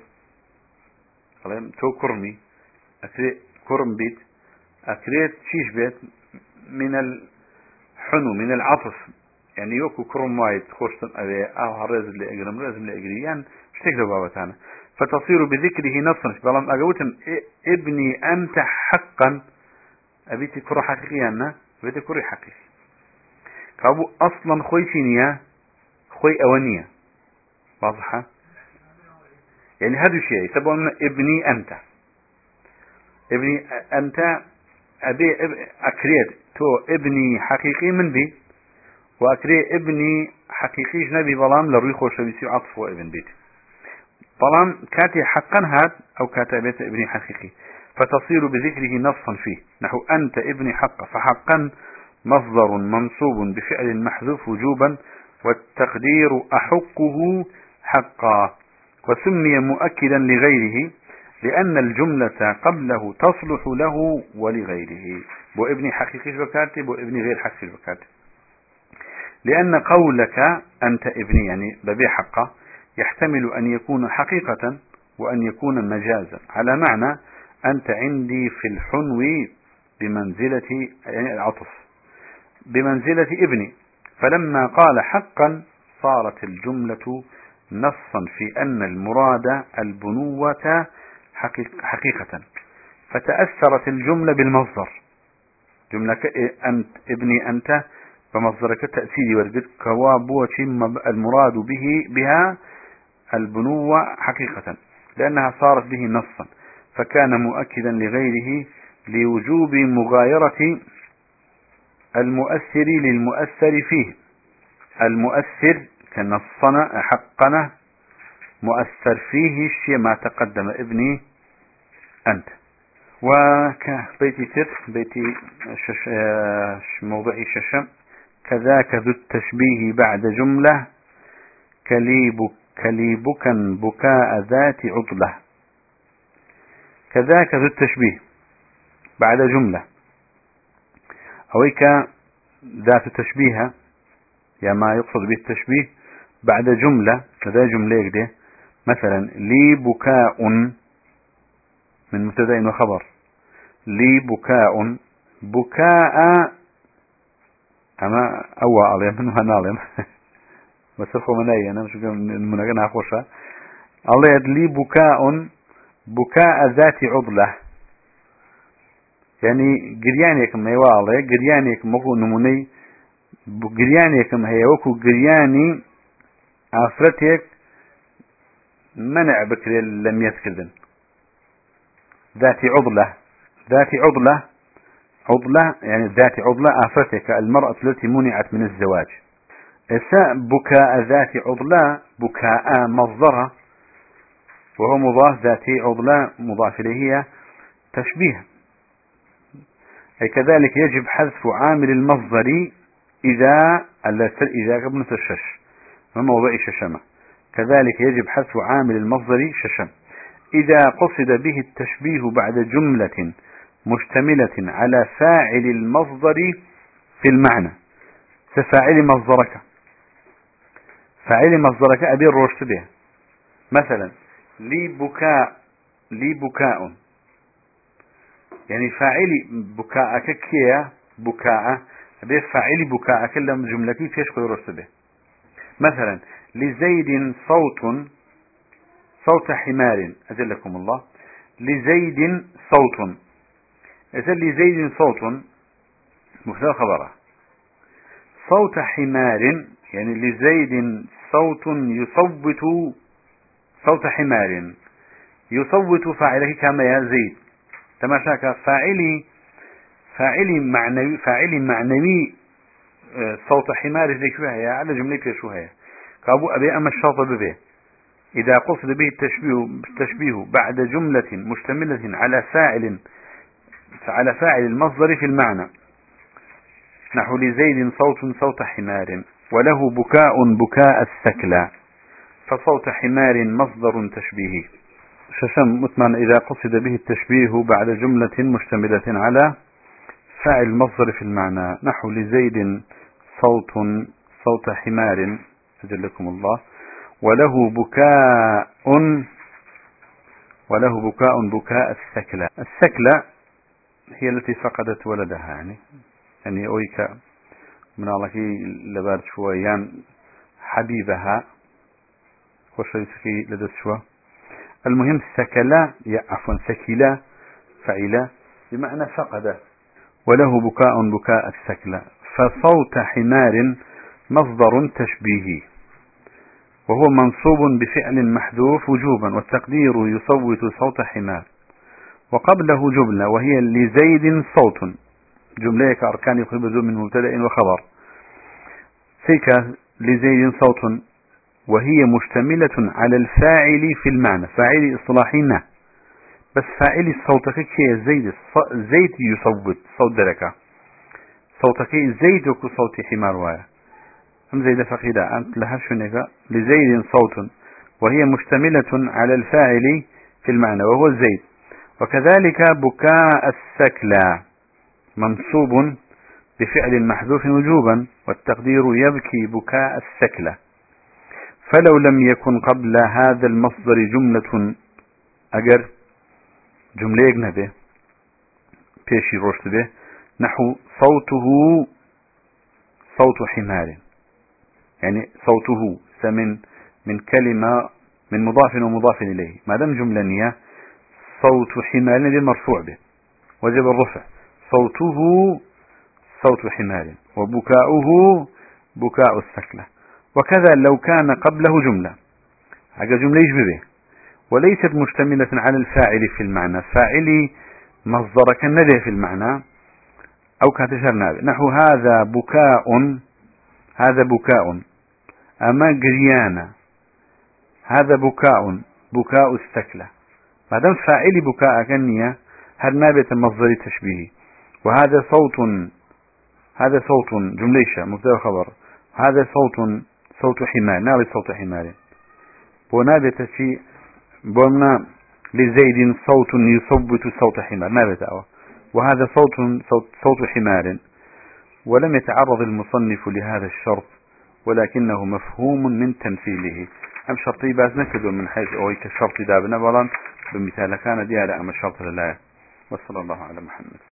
تو كرمي أكريت كرم بيت أكريت شيش بيت من الحنو من العطف، يعني يوكو كرم وايد خوشتن أبي رازم لأجري يعني مش تكذب بابتانا. فتصير بذكره نصا بلام أقولتم ابني أنت حقا أبيتي كرة حقيقية أنا أبيتي كرة حقيقي كابو أصلا خوي شينيا خوي أوانية واضحة، يعني هذا شيء تبون ابني أنت أبي أكريت تو ابني حقيقي من بي وأكري ابني حقيقي نبي بلام لروي خوش بيسي عطف وابن بيت بلام كاتي حقا هاد أو كاتبت ابني حقيقي فتصير بذكره نصا فيه نحو أنت ابني حقا. فحقا مصدر منصوب بفعل محذوف وجوبا والتقدير أحقه حقا. وسمي مؤكدا لغيره لأن الجملة قبله تصلح له ولغيره بو ابني حقيقي بكاتب وابني غير حقيقي بكاتب. لأن قولك أنت ابني يعني ببي حقا يحتمل أن يكون حقيقة وأن يكون مجازا على معنى أنت عندي في الحنو بمنزلة يعني العطف بمنزلة ابني. فلما قال حقا صارت الجملة نصا في أن المراد البنوة حقيقة، فتأثرت الجملة بالمصدر جملة أنت ابني أنت بمصدرك تأثيري ورقد كوابوة المراد بها البنوة حقيقة، لأنها صارت به نصا، فكان مؤكدا لغيره لوجوب مغايرة المؤثر للمؤثر فيه. المؤثر كنصنا حقنا، مؤثر فيه الشيء ما تقدم ابني أنت. وكبيتي تر بيتي موضعي ششم، كذاك ذو التشبيه بعد جملة كليبكا بكاء ذات عضلة. كذاك ذو التشبيه بعد جملة، أويك ذات تشبيه يا ما يقصد به التشبيه بعد جملة، كذا جملة كده مثلا لي بكاء من مبتدأ وخبر، لي بكاء بكاء أما أول عليهم منه هنالهم بس أخو مناي أنا مش مناقنا أخوشها الله لي بكاء ذات عضلة، يعني قريانيكم أيوة الله قريانيكم مكو نموني قريانيكم هي وكو قرياني عفرتك منع بكري لم يذكرن. ذات عضلة، ذات عضلة، عضلة يعني ذات عضلة عفرتك المرأة التي منعت من الزواج. إساء بكاء ذات عضلة، بكاء مصدرها وهو مضاف، ذات عضلة مضاف إليه تشبيه. أي كذلك يجب حذف عامل المصدر إذا قبل الشش من موضع ششمة، كذلك يجب حذف عامل المصدر ششم إذا قصد به التشبيه بعد جملة مشتملة على فاعل المصدر في المعنى. ففاعل مصدرك، فاعل مصدرك أبي الرشد به، مثلا لي بكاء يعني فاعل بكاءك كيا بكاء أبي فاعل بكاءك لم جملتي فيش قوي الرشد به. مثلا لزيد صوت حمار، أجلكم الله، لزيد صوت، إذا لزيد صوت مبتدا خبره، صوت حمار يعني لزيد صوت يصوت، صوت حمار يصوت فاعله كما يا زيد، تماشاك فاعلي معنوي صوت حمار ذيكوها يا على جملة شو هي كابو أبي أما الشرط به إذا قصد به التشبيه بعد جملة مشتملة على فاعل المصدر في المعنى، نحو لزيد صوت حمار، وله بكاء الثكلى، فصوت حمار مصدر تشبيهي. ششم مثلا إذا قصد به التشبيه بعد جملة مشتملة على فاعل المصدر في المعنى، نحو لزيد صوت حمار، أجلكم الله، وله بكاء الثكلى. الثكلى هي التي فقدت ولدها، يعني أويك من الله كي لبارد شويان حبيبها وشيسكي لدى شوى. المهم ثكلى عفوا ثكلى فعلا بمعنى فقد، وله بكاء الثكلى، فصوت حمار مصدر تشبيهي وهو منصوب بفعل محذوف وجوبا، والتقدير يصوت صوت حمار، وقبله جملة وهي لزيد صوت، جملة كأركان يخرج من مبتدأ وخبر، سيك لزيد صوت وهي مشتملة على الفاعل في المعنى، فاعل إصلاحنا بس فاعل صوتك كي زيد يصوت صوت دركة، صوتك زيد وكصوت حمار وايا هم زيد فقيدة أنت لها شنك لزيد صوت وهي مشتملة على الفاعل في المعنى وهو زيد. وكذلك بكاء الثكلى منصوب بفعل محذوف وجوبا، والتقدير يبكي بكاء الثكلى، فلو لم يكن قبل هذا المصدر جملة أجر جملة أجنبية بيشي روشت به، نحو صوته صوت حمار، يعني صوته من كلمة من مضاف ومضاف إليه، ما دام جملة نية صوت حمار مرفوع به وجب الرفع، صوته صوت حمار، وبكاؤه بكاء الثكلة. وكذا لو كان قبله جملة، هذا جملة يشبه وليست مشتملة على الفاعل في المعنى، فاعلي مصدر كالندى في المعنى أو كاتشرنا نحو هذا بكاء، هذا بكاء أما قريانا، هذا بكاء بكاء الثكلة. ما دام فاعلي بكاء كنية هل نابت مصدر تشبيه. وهذا صوت، هذا صوت جمليشة مبتدا خبر، هذا صوت حمار، نابت صوت حمار ونابت شيء بومنا لزيد صوت يصبت صوت حمار نابت أو، وهذا صوت حمار. ولم يتعرض المصنف لهذا الشرط ولكنه مفهوم من تمثيله. أم شرطي باز نكدوا من حيث أوي كشرط دابنا بلان بمثال كان دي على أم الشرط لله. وصلى الله على محمد.